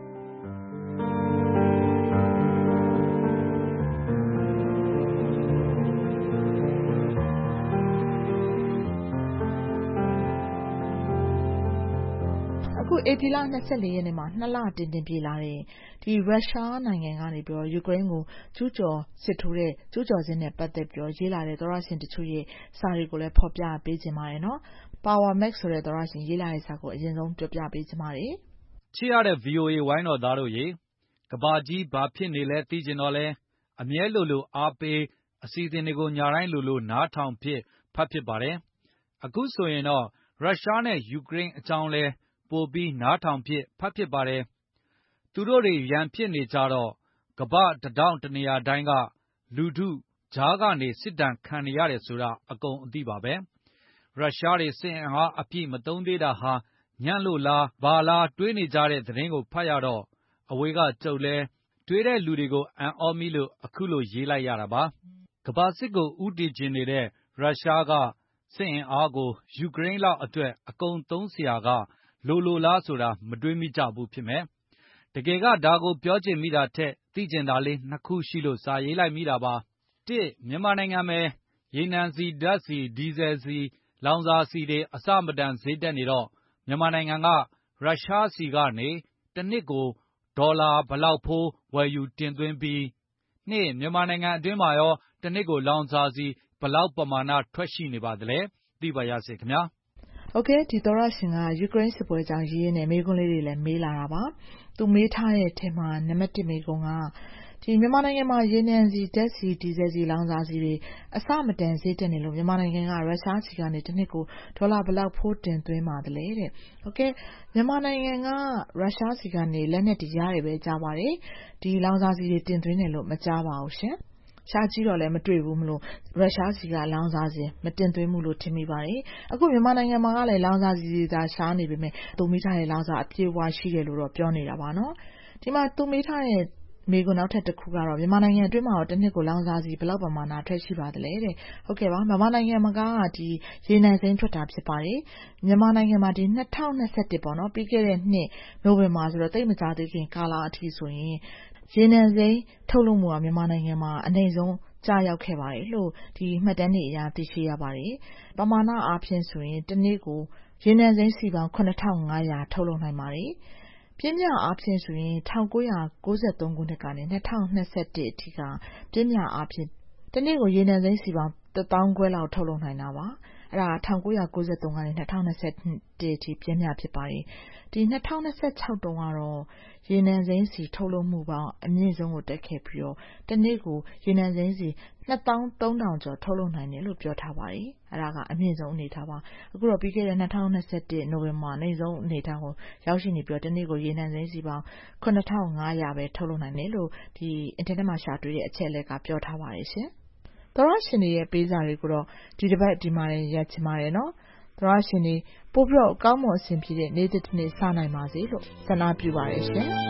အခုဧပြီလ၂၄ရက်နေ့မှာနှစ်လတင်တင်ပြည့်လာတဲ့ဒီရုရှားနိုင်ငံကနေပြီးတော့ယူကရိန်းကိုကျူးကျော်စစ်ထိုးတဲ့ကျူးကျော်ခြင်းနဲ့ပတ်သက်ပြီးတော့ရေးလာတဲ့သောရရှင်တချို့ရဲ့စာတွေကိုလည်းဖော်ပြပေးခြင်းပါတယ်နော်။ Power Max ဆိုတဲ့သောရရှင်ရေးလာတဲ့စာကိုအရင်ဆုံးပြောပြပေးခြင်းပါတယ်။ချစ်ရတဲ့ ဗွီအိုအေ ဝိုင်းတော်သားတို့ရေကဘာကြီးဘာဖြစ်နေလဲသိကျင်တော့လဲအမြဲလိုလိုအားပေးအစီအစဉ်တွေကိုညာတိုင်းလိုလိုနားထောင်ဖြစ်ဖတ်ဖြစ်ပါတယ်။အခုဆိုရင်တော့ရုရှားနဲ့ယူကရိန်းအကြောင်းလဲပိုပြီးနားထောင်ဖြစ်ဖတ်ဖြစ်ပါတယ်။သူတို့တွေရန်ဖြစ်နေကြတော့ကမ္ဘာတထောင်တနေရာတိုင်းကလူထုကြားကနေစစ်ဒဏ်ခံနေရတယ်ဆိုတာအကုန်အသိပါပဲ။ရုရှားတွေစစ်အင်အားအပြည့်မသုံးသေးတာဟာညံ့လို့လားဘာလားတွေးနေကြတဲ့သတင်းကိုဖတ်ရတော့အဝေးကကြုတ်လဲတွေးတဲ့လူတွေကိုအံ့ဩမိလို့အခုလိုရေးလိုက်ရတာပါ။ကမ္ဘာစစ်ကိုဥတီကျင်နေတဲ့ရုရှားကစစ်အင်အားကိုယူကရိန်းလောက်အတွက်အကုန်သုံးเสียကလိုလိုလားဆိုတာမတွေးမိကြဘူးဖြစ်မယ်။တကယ်ကဒါကိုပြောချင်မိတာထက်သိကျင်တာလေးနှစ်ခုရှိလို့စာရေးလိုက်မိတာပါ။တစ်မြန်မာနိုင်ငံမယ်ရေနံစီဓာတ်စီဒီဇယ်စီလောင်စာစီတွေအစမတန်ဈေးတက်နေတော့မြန်မာနိုင်ငံကရုရှားစီကနေတစ်နှစ်ကိုဒေါ်လာဘလောက်ဖိုးဝယ်ယူတင်သွင်းပြီးနှစ်မြန်မာနိုင်ငံအတွင်းမှာရောတစ်နှစ်ကိုလောင်စာစီဘလောက်ပမာဏထွက်ရှိနေပါသလဲသိပါရစေခင်ဗျာ။ဟုတ်ကဲ့ဒီသောရရှင်ကယူကရိန်းစစ်ပွဲကြောင့်ရေးရင်းနဲ့မေးခွန်းလေးတွေလည်းမေးလာတာပါ။သူမေးထားတဲ့အထက်မှာနံပါတ်တစ်မေးခွန်းကဒီမြန်မာနိုင်ငံမှာရေနံစီဓာတ်စီဒီဇယ်စီလောင်စာစီတွေအစမတန်ဈေးတက်နေလို့မြန်မာနိုင်ငံကရုရှားစီကနေတစ်နှစ်ကိုဒေါ်လာဘလောက်ဖိုးတင်သွင်းပါသလဲတဲ့။ဟုတ်ကဲ့မြန်မာနိုင်ငံကရုရှားစီကနေလက်နက်တွေရတယ်ပဲကြားပါတယ်။ဒီလောင်စာစီတွေတင်သွင်းတယ်လို့မကြားပါဘူးရှင်။ရှားကြည့်တော့လည်းမတွေ့ဘူးမလို့ရုရှားစီကလောင်စာစီမတင်သွင်းဘူးလို့ထင်မိပါတယ်။အခုမြန်မာနိုင်ငံမှာကလည်းလောင်စာစီတွေသာရှားနေပေမဲ့သူမိထားတဲ့လောင်စာအပြည့်အဝရှိတယ်လို့တော့ပြောနေတာပါနော်။ဒီမှာသူမိထားတဲ့မေကွန်းနောက်ထပ်တစ်ခုကတော့မြန်မာနိုင်ငံအတွင်းမှာတော့တစ်နှစ်ကိုလောင်စာစီဘယ်လောက်ပမာဏထွက်ရှိပါသလဲတဲ့။ဟုတ်ကဲ့ပါမြန်မာနိုင်ငံမှာကဒီရေနံစိမ်းထွက်တာဖြစ်ပါတယ်။မြန်မာနိုင်ငံမှာဒီ၂၀၂၁ပေါ့နော်ပြီးခဲ့တဲ့နှစ်နိုဝင်ဘာဆိုတော့တိတ်မကြသေးခင်ကာလအထိဆိုရင်ရေနံစိမ်းထုတ်လုပ်မှုကမြန်မာနိုင်ငံမှာအနည်းဆုံးကျရောက်ခဲ့ပါတယ်လို့ဒီမှတ်တမ်းတွေအရသိရှိရပါတယ်။ပမာဏအားဖြင့်ဆိုရင်တစ်နေ့ကိုရေနံစိမ်းစီပေါင်းခုနှစ်ထောင်ငါးရာထုတ်လုပ်နိုင်ပါတယ်။ပြင်းပြအားဖြင့်ဆိုရင်၁၉၉၃ခုနှစ်ကနေ၂၀၂၁အထိကပြင်းပြအားဖြင့်တစ်နေ့ကိုရေနံစိမ်းစီပေါင်းတစ်သောင်းခွဲလောက်ထုတ်လုပ်နိုင်တာပါ။အဲဒါ၁၉၉၃ကနေ၂၀၂၁အထိပြင်းပြဖြစ်ပါတယ်။ဒီ၂၀၂၆တုန်းကတော့ရေနံစိမ်းစီထုတ်လုပ်မှုပေါင်းအမြင့်ဆုံးကိုတက်ခဲ့ပြီးတော့တနေ့ကိုရေနံစိမ်းစီနှစ်သောင်းသုံးထောင်ကျော်ထုတ်လုပ်နိုင်တယ်လို့ပြောထားပါတယ်။အဲဒါကအမြင့်ဆုံးအနေထားပါ။အခုတော့ပြီးခဲ့တဲ့၂၀၂၁နိုဝင်ဘာနေ့ဆုံးအနေထားကိုရောက်ရှိနေပြီးတော့တနေ့ကိုရေနံစိမ်းစီပေါင်းခုနှစ်ထောင်ငါးရာပဲထုတ်လုပ်နိုင်တယ်လို့ဒီအင်တာနက်မှာရှာတွေ့တဲ့အချက်အလက်ကပြောထားပါတယ်ရှင်။သောရရှင်တွေရဲ့ပေးစာတွေကိုတော့ဒီတစ်ပတ်ဒီမှာရက်ချင်ပါတယ်နော်။သောရရှင်တွေပို့ပြီးတော့ကောင်းမွန်အဆင်ပြေတဲ့နေ့တစ်နေ့စနိုင်ပါစေလို့ဆန္ဒပြုပါတယ်ရှင်။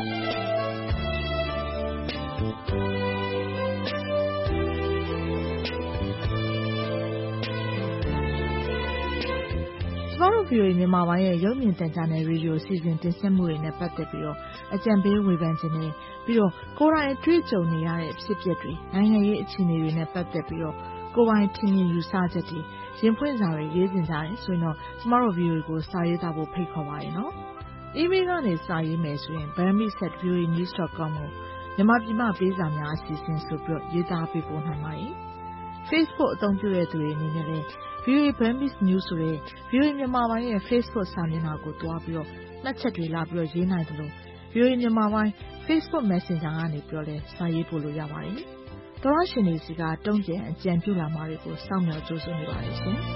ကျမတို့ ဗီအိုအေ မြန်မာပိုင်းရဲ့ရုပ်မြင်သံကြားနယ်ရေဒီယိုစီစဉ်တင်ဆက်မှုတွေနဲ့ပတ်သက်ပြီးတော့အကြံပေးဝေဖန်ခြင်းနဲ့ပြီးတော့ကိုယ်တိုင်တွေ့ကြုံနေရတဲ့ဖြစ်ပျက်တွေနိုင်ငံရေးအခြေအနေတွေနဲ့ပတ်သက်ပြီးတော့ကိုယ်ပိုင်ထင်မြင်ယူဆချက်တွေရင်ဖွင့်စာတွေရေးတင်ကြတယ်ဆိုရင်တော့ကျမတို့ ဗီအိုအေ ကိုစာရေးသားဖို့ဖိတ်ခေါ်ပါတယ်နော်။ email ကနေစာရေးမယ်ဆိုရင် burmese at v o a news dot com ကိုမြန်မာပြည်မှပေးစာများအစီအစဉ်ဆိုပြီးတော့ရေးသားပေးပို့နိုင်ပါတယ်။ Facebook အသုံးပြုတဲ့သူတွေအနေနဲ့လည်း ဗီအိုအေ Burmese News ဆိုတဲ့ ဗီအိုအေ မြန်မာပိုင်းရဲ့ Facebook စာမျက်နှာကိုတွားပြီးတော့မှတ်ချက်တွေလာပြီးတော့ရေးနိုင်တယ်လို့ ဗီအိုအေ မြန်မာပိုင်း Facebook Messenger ကနေပြီးတော့လည်းစာရေးပို့လို့ရပါတယ်။သောရရှင်တွေစီကတုံ့ပြန်အကြံပြုလာမှာတွေကိုစောင့်မျှော်ကြိုးစားနေပါတယ်ရှင်။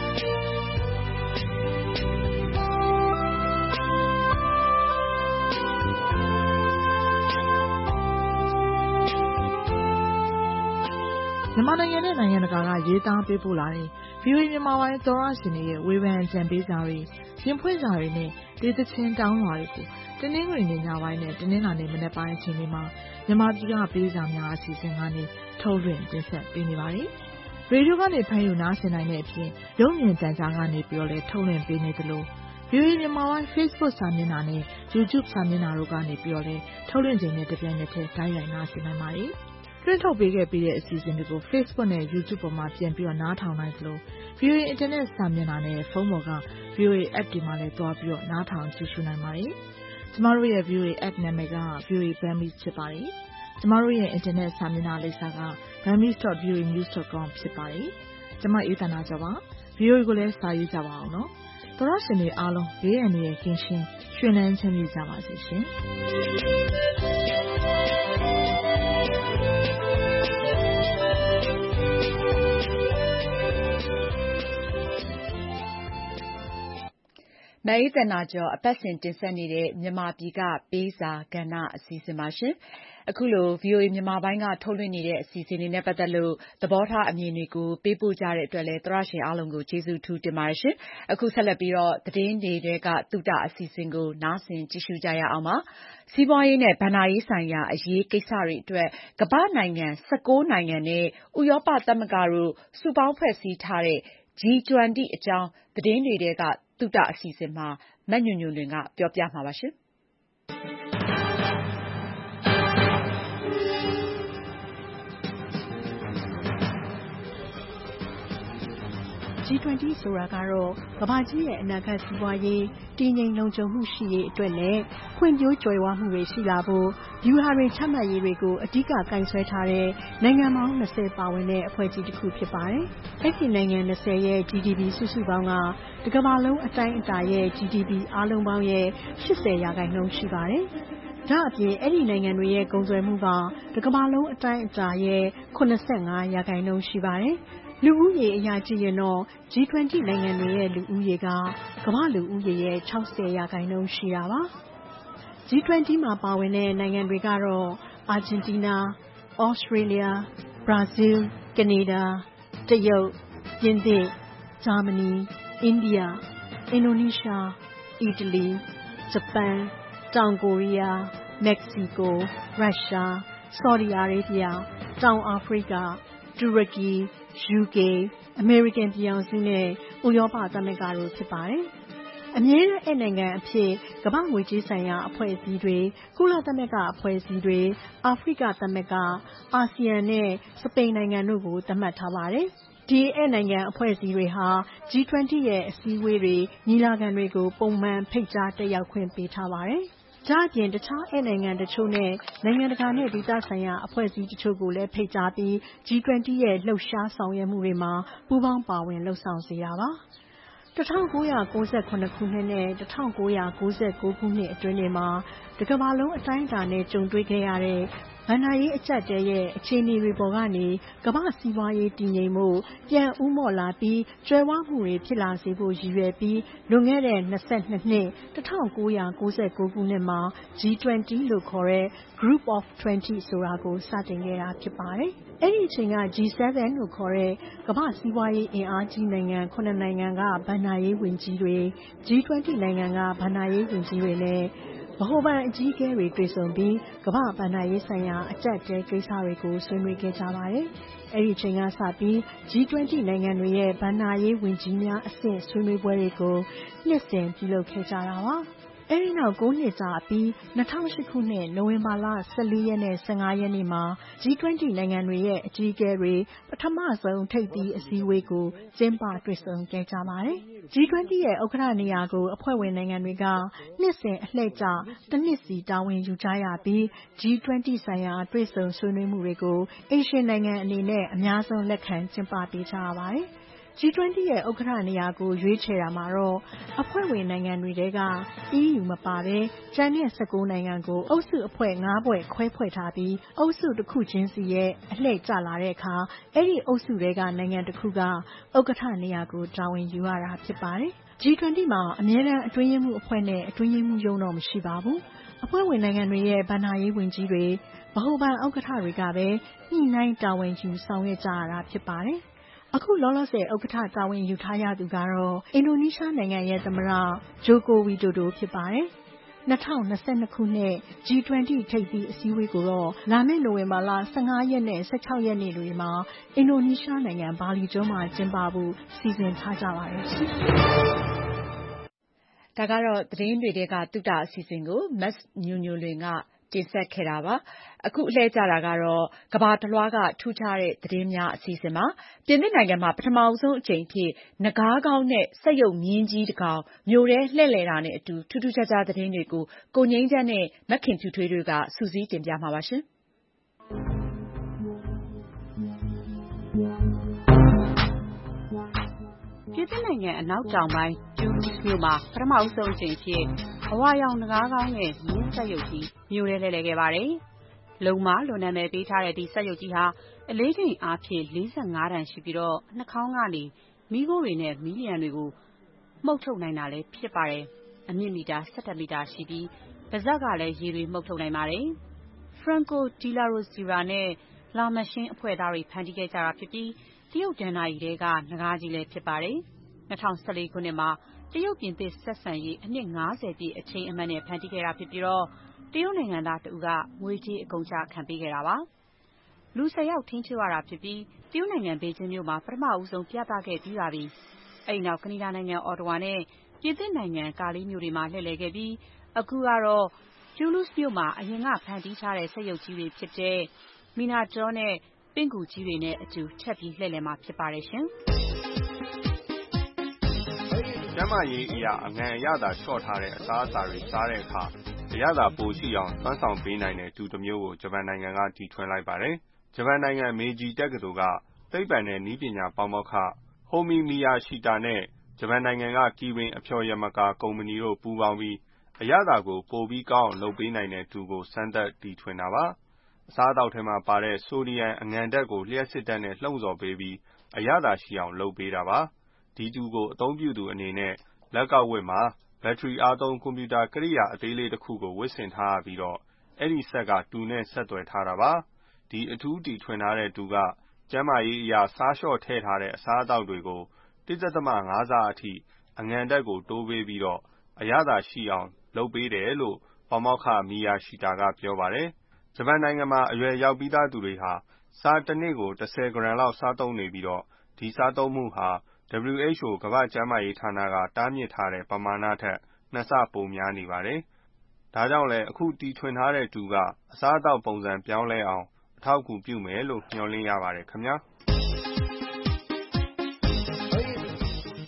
မြန်မာနိုင်ငံနဲ့နိုင်ငံတကာကရေးသားပေးပို့လာတဲ့ ဗီအိုအေ မြန်မာပိုင်းသောရရှင်တွေရဲ့ဝေဖန်အကြံပေးစာတွေရင်ဖွင့်စာတွေနဲ့ဒေသချင်းတောင်းလွှာတွေကိုတနင်္ဂနွေနေ့ညပိုင်းနဲ့တနင်္လာနေ့မနက်ပိုင်းအချိန်တွေမှာမြန်မာပြည်ကပေးစာများအစီအစဉ်ကနေထုတ်လွှင့်တင်ဆက်ပေးနေပါတယ်။ရေဒီယိုကနေဖမ်းယူနားဆင်နိုင်တဲ့အပြင်ရုပ်မြင်သံကြားကနေပြီးတော့လည်းထုတ်လွှင့်ပေးနေသလို ဗီအိုအေ မြန်မာပိုင်း Facebook စာမျက်နှာနဲ့ YouTube စာမျက်နှာတို့ကနေပြီးတော့လည်းထုတ်လွှင့်ခြင်းနဲ့တပြိုင်နက်တည်းတိုင်းရိုက်နားဆင်နိုင်ပါတယ်။တွင်းထုတ်ပေးခဲ့ပြီးတဲ့အစီအစဉ်တွေကို Facebook နဲ့ YouTube ပေါ်မှာပြန်ပြီးတော့နားထောင်နိုင်သလို ဗီအိုအေ Internet စာမျက်နှာနဲ့ဖုန်းပေါ်က ဗီအိုအေ App တွေမှာလည်းတွားပြီးတော့နားထောင်ကြည့်ရှုနိုင်ပါတယ်။ကျမတို့ရဲ့ ဗီအိုအေ App နာမည်က ဗီအိုအေ Burmese ဖြစ်ပါတယ်။ကျမတို့ရဲ့ Internet စာမျက်နှာလိပ်စာက burmese dot v o a news dot com ဖြစ်ပါတယ်။ကျမအေးသန္တာကျော်ပါ။ ဗီအိုအေကိုလည်းစာရေးကြပါအောင်နော်။သောရရှင်တွေအားလုံးဘေးအန္တရာယ်ကင်းရှင်းရွှင်လန်းချမ်းမြေ့ကြပါစေရှင်။မအေးသန္တာကျော်အပတ်စဉ်တင်ဆက်နေတဲ့မြန်မာပြည်ကပေးစာကဏ္ဍအစီအစဉ်ပါရှင်။အခုလို ဗီအိုအေ မြန်မာပိုင်းကထုတ်လွှင့်နေတဲ့အစီအစဉ်တွေနဲ့ပတ်သက်လို့သဘောထားအမြင်တွေကိုပေးပို့ကြတဲ့အတွက်လည်းသရရှင်အားလုံးကိုကျေးဇူးထူးတင်ပါတယ်ရှင်။အခုဆက်လက်ပြီးတော့သတင်းတွေကသုတအစီအစဉ်ကိုနားဆင်ကြည့်ရှုကြရအောင်ပါ။စီးပွားရေးနဲ့ဘဏ္ဍာရေးဆိုင်ရာအရေးကိစ္စတွေအတွက်ကမ္ဘာ့နိုင်ငံ၁၉နိုင်ငံနဲ့ဥရောပသမဂ္ဂတို့စုပေါင်းဖွဲ့စည်းထားတဲ့ ဂျီ ၂၀ အကြောင်းသတင်းတွေထဲကသုတအစီအစဉ်မှာမညွန့်ညွန့်လွင်ကပြောပြမှာပါရှင်။ဂျီ ၂၀ ဆိုတာကတော့ကမ္ဘာကြီးရဲ့အနာဂတ်စီးပွားရေးတည်ငြိမ်လုံခြုံမှုရှိရေးအတွက်နဲ့ဖွံ့ဖြိုးကြွယ်ဝမှုတွေရှိလာဖို့ဗျူဟာတွေချမှတ်ရေးတွေကိုအဓိကကိုင်စွဲထားတဲ့နိုင်ငံပေါင်း၂၀ပါဝင်တဲ့အဖွဲ့ကြီးတစ်ခုဖြစ်ပါတယ်။အဲဒီနိုင်ငံ၂၀ရဲ့ ဂျီ ဒီ ပီ စုစုပေါင်းကတစ်ကမ္ဘာလုံးအတိုင်းအတာရဲ့ ဂျီ ဒီ ပီ အားလုံးပေါင်းရဲ့၈၀ရာခိုင်နှုန်းရှိပါတယ်။ဒါအပြင်အဲ့ဒီနိုင်ငံတွေရဲ့ကုန်သွယ်မှုကတစ်ကမ္ဘာလုံးအတိုင်းအတာရဲ့၇၅ရာခိုင်နှုန်းရှိပါတယ်။လူဦးရေအရာကြည့်ရင်တော့ ဂျီ ၂၀ နိုင်ငံတွေရဲ့လူဦးရေကကမ္ဘာလူဦးရေရဲ့၆၀ရာခိုင်နှုန်းရှိတာပါ။ ဂျီ ၂၀ မှာပါဝင်တဲ့နိုင်ငံတွေကတော့အာဂျင်တီးနား၊ဩစတြေးလျ၊ဘရာဇီးလ်၊ကနေဒါ၊တရုတ်၊ပြင်သစ်၊ဂျာမနီ၊အိန္ဒိယ၊အင်ဒိုနီးရှား၊အီတလီ၊ဂျပန်၊တောင်ကိုရီးယား၊မက္ကဆီကို၊ရုရှား၊ဆော်ဒီအာရေဗျ၊တောင်အာဖရိက၊တူရကီ၊ယူကေ၊အမေရိကန်ပြည်ထောင်စုနဲ့ဥရောပသမဂ္ဂတို့ဖြစ်ပါတယ်။အမြဲတမ်းဧည့်နိုင်ငံအဖြစ်ကမ္ဘာ့ငွေကြေးဆိုင်ရာအဖွဲ့အစည်းတွေ၊ကုလသမဂ္ဂအဖွဲ့အစည်းတွေ၊အာဖရိကသမဂ္ဂ၊အာဆီယံနဲ့စပိန်နိုင်ငံတို့ကိုသတ်မှတ်ထားပါတယ်။ဒီဧည့်နိုင်ငံအဖွဲ့အစည်းတွေဟာ ဂျီ ၂၀ ရဲ့အစည်းအဝေးတွေညီလာခံတွေကိုပုံမှန်ဖိတ်ကြားတက်ရောက်ခွင့်ပေးထားပါတယ်။ဒါ့အပြင်တခြားဧည့်နိုင်ငံတချို့နဲ့နိုင်ငံတကာနဲ့ဒေသဆိုင်ရာအဖွဲ့အစည်းတချို့ကိုလည်းဖိတ်ကြားပြီး ဂျီ twenty ရဲ့လှုပ်ရှားဆောင်ရွက်မှုတွေမှာပူးပေါင်းပါဝင်လုပ်ဆောင်စေတာပါ။၁၉၉၇ ခုနှစ်နဲ့၁၉၉၉ ခုနှစ်အတွင်းမှာတကမ္ဘာလုံးအတိုင်းအတာနဲ့ကြုံတွေ့ခဲ့ရတဲ့ဘဏ္ဍာရေးအကျပ်အတည်းရဲ့အခြေအနေတွေပေါ်ကနေကမ္ဘာ့စီးပွားရေးတည်ငြိမ်မှုပြန်ဦးမော့လာပြီးကြွယ်ဝမှုတွေဖြစ်လာစေဖို့ရည်ရွယ်ပြီးလွန်ခဲ့တဲ့၂၂နှစ်၁၉၉၉ ခုနှစ်မှာ ဂျီ twenty လို့ခေါ်တဲ့ Group of twenty ဆိုတာကိုစတင်ခဲ့တာဖြစ်ပါတယ်။အဲဒီအချိန်က ဂျီ seven လို့ခေါ်တဲ့ကမ္ဘာ့စီးပွားရေးအင်အားကြီးနိုင်ငံခုနှစ်နိုင်ငံကဘဏ္ဍာရေးဝန်ကြီးတွေ ဂျီ twenty နိုင်ငံကဘဏ္ဍာရေးဝန်ကြီးတွေနဲ့ဗဟိုဘဏ်အကြီးအကဲတွေတွေ့ဆုံပြီးကမ္ဘာ့ဘဏ္ဍာရေးဆိုင်ရာအကျပ်အတည်းကိစ္စတွေကိုဆွေးနွေးခဲ့ကြပါတယ်။အဲဒီအချိန်ကစပြီး ဂျီ twenty နိုင်ငံတွေရဲ့ဘဏ္ဍာရေးဝန်ကြီးများအဆင့်ဆွေးနွေးပွဲတွေကိုနှစ်စဉ်ပြုလုပ်ခဲ့ကြတာပါ။အဲဒီနောက်၉နှစ်ကြာအပြီး၂၀၀၈ခုနှစ်နိုဝင်ဘာလ၁၄ရက်နဲ့၁၅ရက်နေ့မှာ ဂျီ twenty နိုင်ငံတွေရဲ့အကြီးအကဲတွေပထမဆုံးထိပ်သီးအစည်းအဝေးကိုကျင်းပတွေ့ဆုံခဲ့ကြပါတယ်။ ဂျီ twenty ရဲ့ဥက္ကဋ္ဌနေရာကိုအဖွဲ့ဝင်နိုင်ငံတွေကနှစ်စဉ်အလှည့်ကျတနှစ်စီတာဝန်ယူကြရပြီး ဂျီ twenty ဆိုင်ရာတွေ့ဆုံဆွေးနွေးမှုတွေကိုအိမ်ရှင်နိုင်ငံအနေနဲ့အများဆုံးလက်ခံကျင်းပပေးကြရပါတယ်။ဂျီ twenty ရဲ့ဥက္ကဋ္ဌနေရာကိုရွေးချယ်တာမှာတော့အဖွဲ့ဝင်နိုင်ငံတွေထဲက အီးယူ မပါဘဲကျန်တဲ့၁၉နိုင်ငံကိုအုပ်စုအဖွဲ့၅ဖွဲ့ခွဲဖွဲ့ထားပြီးအုပ်စုတစ်ခုချင်းစီရဲ့အလှည့်ကျလာတဲ့အခါအဲဒီအုပ်စုထဲကနိုင်ငံတစ်ခုကဥက္ကဋ္ဌနေရာကိုတာဝန်ယူရတာဖြစ်ပါတယ်။ ဂျီ twenty မှာအမြဲတမ်းအတွင်းရေးမှူးအဖွဲ့နဲ့အတွင်းရေးမှူးရုံးတော့မရှိပါဘူး။အဖွဲ့ဝင်နိုင်ငံတွေရဲ့ဘဏ္ဍာရေးဝန်ကြီးတွေဗဟိုဘဏ်ဥက္ကဋ္ဌတွေကပဲညှိနှိုင်းတာဝန်ယူဆောင်ရွက်ကြရတာဖြစ်ပါတယ်။အခုလောလောဆယ်ဥက္ကဋ္ဌတာဝန်ယူထားရသူကတော့အင်ဒိုနီးရှားနိုင်ငံရဲ့သမ္မတဂျိုကိုဝီဒိုဒိုဖြစ်ပါတယ်။၂၀၂၂ခုနှစ် ဂျီ twenty ထိပ်သီးအစည်းအဝေးကိုတော့လာမယ့်နိုဝင်ဘာလ၁၅ရက်နဲ့၁၆ရက်နေ့တွေမှာအင်ဒိုနီးရှားနိုင်ငံဘာလီကျွန်းမှာကျင်းပဖို့စီစဉ်ထားကြပါတယ်ရှင်။ဒါကတော့သတင်းတွေထဲကသုတအစီအစဉ်ကိုမတ်ညိုညိုလွင်ကတင်ဆက်ခဲ့တာပါ။အခုအလှည့်ကျတာကတော့ကမ္ဘာတလွှားကထူးခြားတဲ့သတင်းများအစီအစဉ်ပါ။ပြင်သစ်နိုင်ငံမှာပထမဆုံးအကြိမ်အဖြစ်နဂါးကောင်းနဲ့စက်ရုပ်မြင်းကြီးတစ်ကောင်မြို့ထဲလှည့်လည်တာနဲ့အတူထူးထူးခြားခြားသတင်းတွေကိုကိုငြိမ်းချမ်းနဲ့မခင်ဖြူထွေးတို့ကစုစည်းတင်ပြမှာပါရှင်။ပြင်သစ်နိုင်ငံအနောက်တောင်ပိုင်းကျူးလူးမြို့မှာပထမဆုံးအကြိမ်အဖြစ်အဝါရောင်နဂါးကောင်းနဲ့မြင်းစက်ရုပ်ကြီးမြို့ထဲလှည့်လည်ခဲ့ပါတယ်။လုံမလို့နာမည်ပေးထားတဲ့ဒီစက်ရုပ်ကြီးဟာအလေးချိန်အားဖြင့်လေးဆယ့်ငါးတန်ရှိပြီးတော့နှာခေါင်းကနေမီးခိုးတွေနဲ့မီးလျှံတွေကိုမှုတ်ထုတ်နိုင်တာလည်းဖြစ်ပါတယ်။အမြင့်မီတာ၁၁မီတာရှိပြီးပါးစပ်ကလည်းရေတွေမှုတ်ထုတ်နိုင်ပါတယ်။ Franco de la Roziera နဲ့ La Machine အဖွဲ့သားတွေဖန်တီးခဲ့ကြတာဖြစ်ပြီးတရုတ်ဒဏ္ဍာရီထဲကနဂါးကြီးလည်းဖြစ်ပါတယ်။၂၀၁၄ခုနှစ်မှာတရုတ်ပြင်သစ်ဆက်ဆံရေးအနှစ်၅၀ပြည့်အထိမ်းအမှတ်နဲ့ဖန်တီးခဲ့တာဖြစ်ပြီးတော့တရုတ်နိုင်ငံသားတဦးကငွေကြေးအကုန်အကျခံပေးခဲ့တာပါ။လူဆယ်ယောက်ထိန်းချုပ်ရတာဖြစ်ပြီးတရုတ်နိုင်ငံဘေကျင်းမြို့မှာပထမဦးဆုံးပြသခဲ့ပြီးပါပြီ။အဲဒီနောက်ကနေဒါနိုင်ငံအော်တဝါနဲ့ပြင်သစ်နိုင်ငံကာလီမြို့တွေမှာလှည့်လည်ခဲ့ပြီးအခုကတော့ကျူးလူးမြို့မှာအရင်ကဖန်တီးထားတဲ့စက်ရုပ်ကြီးတွေဖြစ်တဲ့မီနာတောနဲ့ပင့်ကူကြီးတွေနဲ့အတူထပ်ပြီးလှည့်လည်မှာဖြစ်ပါတယ်ရှင်။ကျန်းမာရေးအရာအငံအရသာလျှော့ထားတဲ့အစားအစာတွေစားတဲ့အခါအရသာပိုရှိအောင်စွမ်းဆောင်ပေးနိုင်တဲ့တူတစ်မျိုးကိုဂျပန်နိုင်ငံကတီထွင်လိုက်ပါတယ်။ဂျပန်နိုင်ငံမေဂျီတက္ကသိုလ်ကသိပ္ပံနဲ့နည်းပညာပါမောက္ခဟိုမီမီယာရှိတာနဲ့ဂျပန်နိုင်ငံကကီဝင်အဖျော်ယမကာကုမ္ပဏီတို့ပူးပေါင်းပြီးအရသာကိုပိုပြီးကောင်းအောင်လုပ်ပေးနိုင်တဲ့တူကိုစမ်းသပ်တီထွင်တာပါ။အစားအသောက်ထဲမှာပါတဲ့ဆိုဒီယမ်အငံဓာတ်ကိုလျှပ်စစ်ဓာတ်နဲ့လှုံ့ဆော်ပေးပြီးအရသာရှိအောင်လုပ်ပေးတာပါ။ဒီတူကိုအသုံးပြုသူအနေနဲ့လက်ကောက်ဝတ်မှာဘက်ထရီအားသုံးကွန်ပျူတာကိရိယာအသေးလေးတစ်ခုကိုဝတ်ဆင်ထားရပြီးတော့အဲဒီစက်ကတူနဲ့ဆက်သွယ်ထားတာပါ။ဒီအထူးတီထွင်ထားတဲ့တူကကျန်းမာရေးအရာစားလျှော့ထည့်ထားတဲ့အစားအသောက်တွေကို တစ်ဒသမ ငါး ဆအထိအငံဓာတ်ကိုတိုးပေးပြီးတော့အရသာရှိအောင်လုပ်ပေးတယ်လို့ပါမောက္ခမီယာရှိတာကပြောပါတယ်။ဂျပန်နိုင်ငံမှာအရွယ်ရောက်ပြီးသားသူတွေဟာဆာတစ်နေ့ကို၁၀ဂရမ်လောက်စားသုံးနေပြီးတော့ဒီစားသုံးမှုဟာ ဒဗလျူ အိချ် အို ကမ္ဘာ့ကျန်းမာရေးဌာနကတားမြစ်ထားတဲ့ပမာဏထက်နှစ်ဆပိုများနေပါတယ်။ဒါကြောင့်လည်းအခုတီထွင်ထားတဲ့တူကအစားအသောက်ပုံစံပြောင်းလဲအောင်အထောက်အကူပြုမယ်လို့မျှော်လင့်ရပါတယ်ခင်ဗျာ။ပ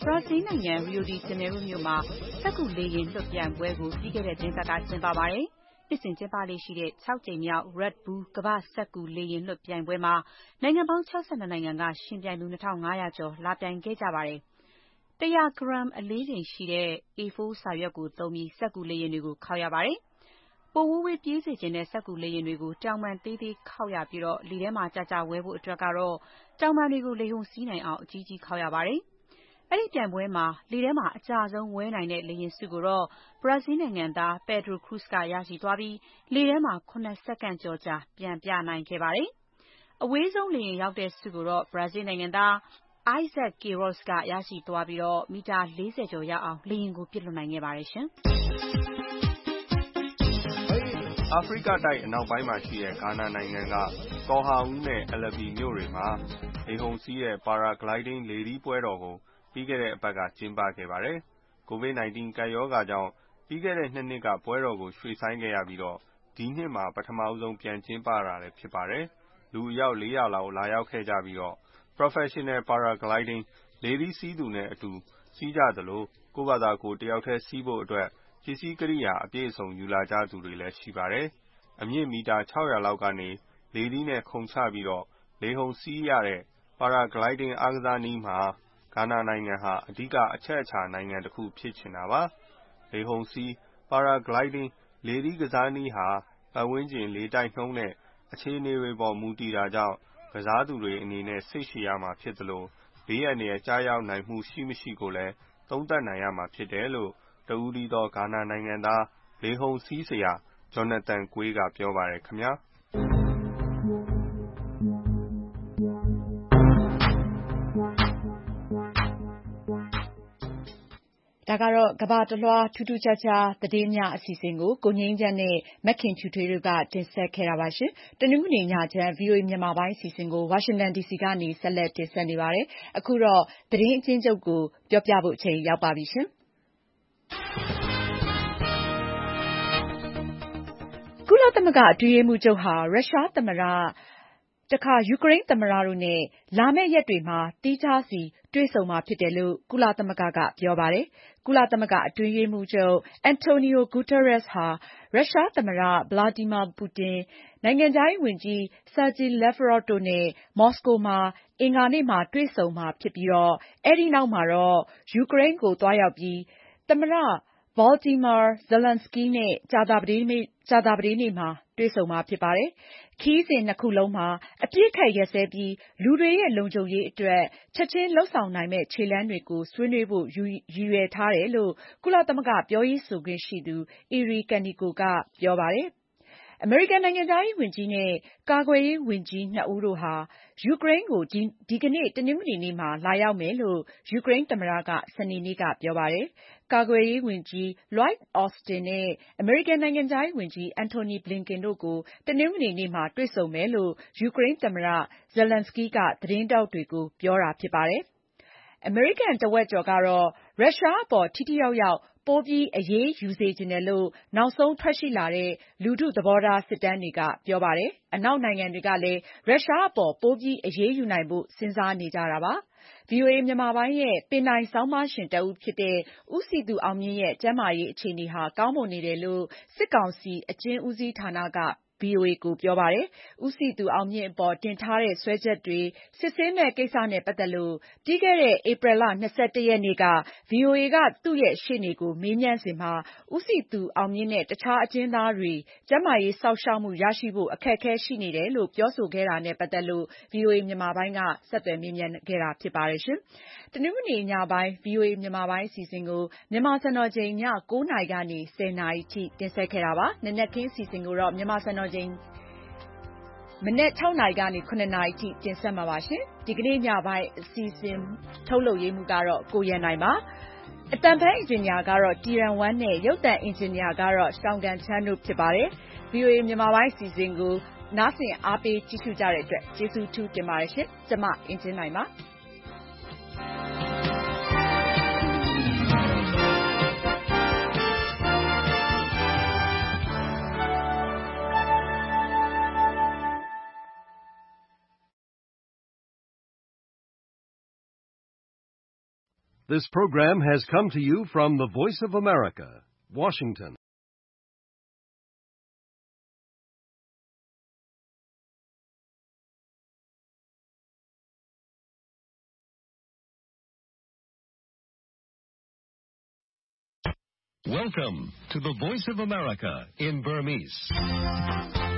ရာဇီးနိုင်ငံ Rio de Janeiro မြို့မှာစက္ကူလေယာဉ်လွှတ်ပြိုင်ပွဲကိုပြီးခဲ့တဲ့သီတင်းပတ်ကကျင်းပပါတယ်။နှစ်စဉ်ကျင်းပလေ့ရှိတဲ့၆ကြိမ်မြောက် Red Bull ကမ္ဘာ့စက္ကူလေယာဉ်လွှတ်ပြိုင်ပွဲမှာနိုင်ငံပေါင်း၆၂နိုင်ငံကယှဉ်ပြိုင်သူနှစ်ထောင်ငါးရာကျော်လာပြိုင်ခဲ့ကြပါတယ်။တစ်ရာဂရမ်အလေးချိန်ရှိတဲ့ အေ ဖိုး စာရွက်ကိုသုံးပြီးစက္ကူလေယာဉ်တွေကိုခေါက်ရပါတယ်။ပိုဝေးဝေးပြေးစေချင်တဲ့စက္ကူလေယာဉ်တွေကိုတောင်ပံသေးသေးခေါက်ရပြီးလေထဲမှာကြာကြာဝဲဖို့အတွက်ကတော့တောင်ပံတွေကိုလေဟုန်စီးနိုင်အောင်အကြီးကြီးခေါက်ရပါတယ်။အဲ့ဒီပြိုင်ပွဲမှာလေထဲမှာအကြာဆုံးဝဲနိုင်တဲ့လေယာဉ်ဆုကိုတော့ဘရာဇီးနိုင်ငံသား Pedro Cruz ကရရှိသွားပြီးလေထဲမှာခုနှစ်စက္ကန့်ကျော်ကြာပြန်ပြနိုင်ခဲ့ပါတယ်။အဝေးဆုံးလေယာဉ်ရောက်တဲ့ဆုကိုတော့ဘရာဇီးနိုင်ငံသား Isaac Queiroz ကရရှိသွားပြီးမီတာလေးဆယ်ကျော်ရောက်အောင်လေယာဉ်ကိုပစ်လွှတ်နိုင်ခဲ့ပါတယ်ရှင်။အာဖရိကတိုက်အနောက်ပိုင်းမှာရှိတဲ့ဂါနာနိုင်ငံကကော်ဟာဦးနဲ့အလဘီမြို့တွေမှာလေဟုန်စီးတဲ့ Paragliding လေထီးပွဲတော်ကိုပြီးခဲ့တဲ့အပတ်ကကျင်းပခဲ့ပါတယ်။ ကိုဗစ် ၁၉ ကပ်ရောဂါကြောင့်ပြီးခဲ့တဲ့နှစ်နှစ်ကပွဲတော်ကိုရွှေ့ဆိုင်းခဲ့ရပြီးဒီနှစ်မှာပထမဆုံးပြန်ကျင်းပတာလည်းဖြစ်ပါတယ်။လူအယောက်လေးရာလောက်လာရောက်ခဲ့ကြပြီး Professional Paragliding လေထီးစီးသူနဲ့အတူစီးကြသလိုကိုယ့်ဘာသာကိုယ်တယောက်တည်းစီးဖို့အတွက်ပစ္စည်းကိရိယာအပြည့်အစုံယူလာကြသူတွေလည်းရှိပါတယ်။အမြင့်မီတာခြောက်ရာလောက်ကနေလေထီးနဲ့ခုန်ချပြီးလေဟုန်စီးရတဲ့ Paragliding အားကစားနည်းမှာဂါနာနိုင်ငံဟာအဓိကအချက်အချာနိုင်ငံတစ်ခုဖြစ်ချင်တာပါ။လေဟုန်စီး Paragliding လေထီးကစားနည်းဟာပတ်ဝန်းကျင်လေတိုက်နှုန်းနဲ့အခြေအနေတွေပေါ်မူတည်တာကြောင့်ကစားသူတွေအနေနဲ့စိတ်ရှည်ရမှာဖြစ်သလိုဘေးအန္တရာယ်ကျရောက်နိုင်မှုရှိမရှိကိုလည်းသုံးသပ်နိုင်ရမှာဖြစ်တယ်လို့တဦးတည်းသောဂါနာနိုင်ငံသားလေဟုန်စီးဆရာ Jonathan Quaye ကပြောပါတယ်ခင်ဗျာ။ဒါကတော့ကမ္ဘာတလွှားထူးထူးခြားခြားသတင်းများအစီအစဉ်ကိုကိုငြိမ်းချမ်းနဲ့မခင်ဖြူထွေးတို့ကတင်ဆက်ခဲ့တာပါရှင်။တနင်္ဂနွေညချမ်း ဗွီအိုအေမြန်မာပိုင်းအစီအစဉ်ကိုဝါရှင်တန်ဒီစီကနေဆက်လက်တင်ဆက်နေပါတယ်။အခုတော့သတင်းအကျဉ်းချုပ်ကိုပြောပြဖို့အချိန်ရောက်ပါပြီရှင်။ကုလသမဂ္ဂအတွင်းရေးမှူးချုပ်ဟာရုရှားသမ္မတတခါယူကရိန်းသမ္မတတို့နဲ့လာမယ့်ရက်တွေမှာသီးခြားစီတွေ့ဆုံမှာဖြစ်တယ်လို့ကုလသမဂ္ဂကပြောပါတယ်။ကုလသမဂ္ဂအတွင်းရေးမှူးချုပ် Antonio Guterres ဟာရုရှားသမ္မတ Vladimir Putin ၊ နိုင်ငံခြားရေးဝန်ကြီး Sergey Lavrov တို့နဲ့မော်စကိုမှာအင်္ဂါနေ့မှာတွေ့ဆုံမှာဖြစ်ပြီးအဲဒီနောက်မှာတော့ယူကရိန်းကိုသွားရောက်ပြီးသမ္မတ Volodymyr Zelenskyy နဲ့ကြာသပတေးနေ့မှာတွေ့ဆုံမှာဖြစ်ပါတယ်။ခရီးစဉ်နှစ်ခုလုံးမှာအပစ်အခတ်ရပ်စဲပြီးလူတွေရဲ့လုံခြုံရေးအတွက်ချက်ချင်းလုပ်ဆောင်နိုင်မယ့်ခြေလှမ်းတွေကိုဆွေးနွေးဖို့ရည်ရွယ်ထားတယ်လို့ကုလသမဂ္ဂပြောရေးဆိုခွင့်ရှိသူ Eri Kaneko ကပြောပါတယ်။အမေရိကန်နိုင်ငံခြားရေးဝန်ကြီးနဲ့ကာကွယ်ရေးဝန်ကြီးနှစ်ဦးတို့ဟာယူကရိန်းကိုဒီကနေ့တနင်္ဂနွေနေ့မှာလာရောက်မယ်လို့ယူကရိန်းသမ္မတကစနေနေ့ကပြောပါတယ်။ကာကွယ်ရေးဝန်ကြီး Lloyd Austin နဲ့အမေရိကန်နိုင်ငံခြားရေးဝန်ကြီး Antony Blinken တို့ကိုတနင်္ဂနွေနေ့မှာတွေ့ဆုံမယ်လို့ယူကရိန်းသမ္မတ Zelenskyy ကသတင်းထောက်တွေကိုပြောတာဖြစ်ပါတယ်။အမေရိကန်တဝက်ကျော်ကတော့ရုရှားအပေါ်ထိထိရောက်ရောက်ပိုပြီးအရေးယူစေချင်တယ်လို့နောက်ဆုံးထွက်ရှိလာတဲ့လူထုသဘောထားစစ်တမ်းတွေကပြောပါတယ်။အနောက်နိုင်ငံတွေကလည်းရုရှားအပေါ်ပိုပြီးအရေးယူနိုင်ဖို့စဉ်းစားနေကြတာပါ။ ဗွီအိုအေမြန်မာပိုင်းရဲ့ပင်တိုင်ဆောင်းပါးရှင်တဦးဖြစ်တဲ့ဦးစည်သူအောင်မြင့်ရဲ့ကျန်းမာရေးအခြေအနေဟာကောင်းမွန်နေတယ်လို့စစ်ကောင်စီအကျဉ်းဦးစီးဌာနကဗွီအိုအေကိုပြောပါတယ်။ဦးစည်သူအောင်မြင့်အပေါ်တင်ထားတဲ့စွဲချက်တွေစစ်ဆေးမယ့်ကိစ္စနဲ့ပတ်သက်လို့ပြီးခဲ့တဲ့ဧပြီလ၂၁ရက်နေ့ကဗွီအိုအေကသူ့ရဲ့ရှေ့နေကိုမေးမြန်းစဉ်မှာဦးစည်သူအောင်မြင့်နဲ့တခြားအကျဉ်းသားတွေကျန်းမာရေးစောင့်ရှောက်မှုရရှိဖို့အခက်အခဲရှိနေတယ်လို့ပြောဆိုခဲ့တာနဲ့ပတ်သက်လို့ဗွီအိုအေမြန်မာပိုင်းကဆက်သွယ်မေးမြန်းခဲ့တာဖြစ်ပါတယ်ရှင်။တနင်္ဂနွေညပိုင်းဗွီအိုအေမြန်မာပိုင်းအစီအစဉ်ကိုမြန်မာစံတော်ချိန်ညကိုးနာရီကနေဆယ်နာရီထိတင်ဆက်ခဲ့တာပါ။နံနက်ခင်းအစီအစဉ်ကိုတော့မြန်မာစံတော်ချိန်မနက်၆နာရီကနေခုနှစ်နာရီထိတင်ဆက်မှာပါရှင်။ဒီကနေ့ညပိုင်းအစီအစဉ်ထုတ်လုပ်ရေးမှူးကတော့ကိုရန်နိုင်ပါ။အတန်ဖန်အင်ဂျင်နီယာကတော့တီရန်ဝမ်နဲ့ရုပ်သံအင်ဂျင်နီယာကတော့ရှောင်းကန်ချမ်းတို့ဖြစ်ပါတယ်။ ဗွီအိုအေမြန်မာပိုင်းအစီအစဉ်ကိုနားဆင်အားပေးကြည့်ရှုကြတဲ့အတွက်ကျေးဇူးထူးတင်ပါတယ်ရှင်။ကျွန်မအင်ဂျင်နိုင်ပါ။ This program has come to you from the Voice of America, Washington. Welcome to the Voice of America in Burmese.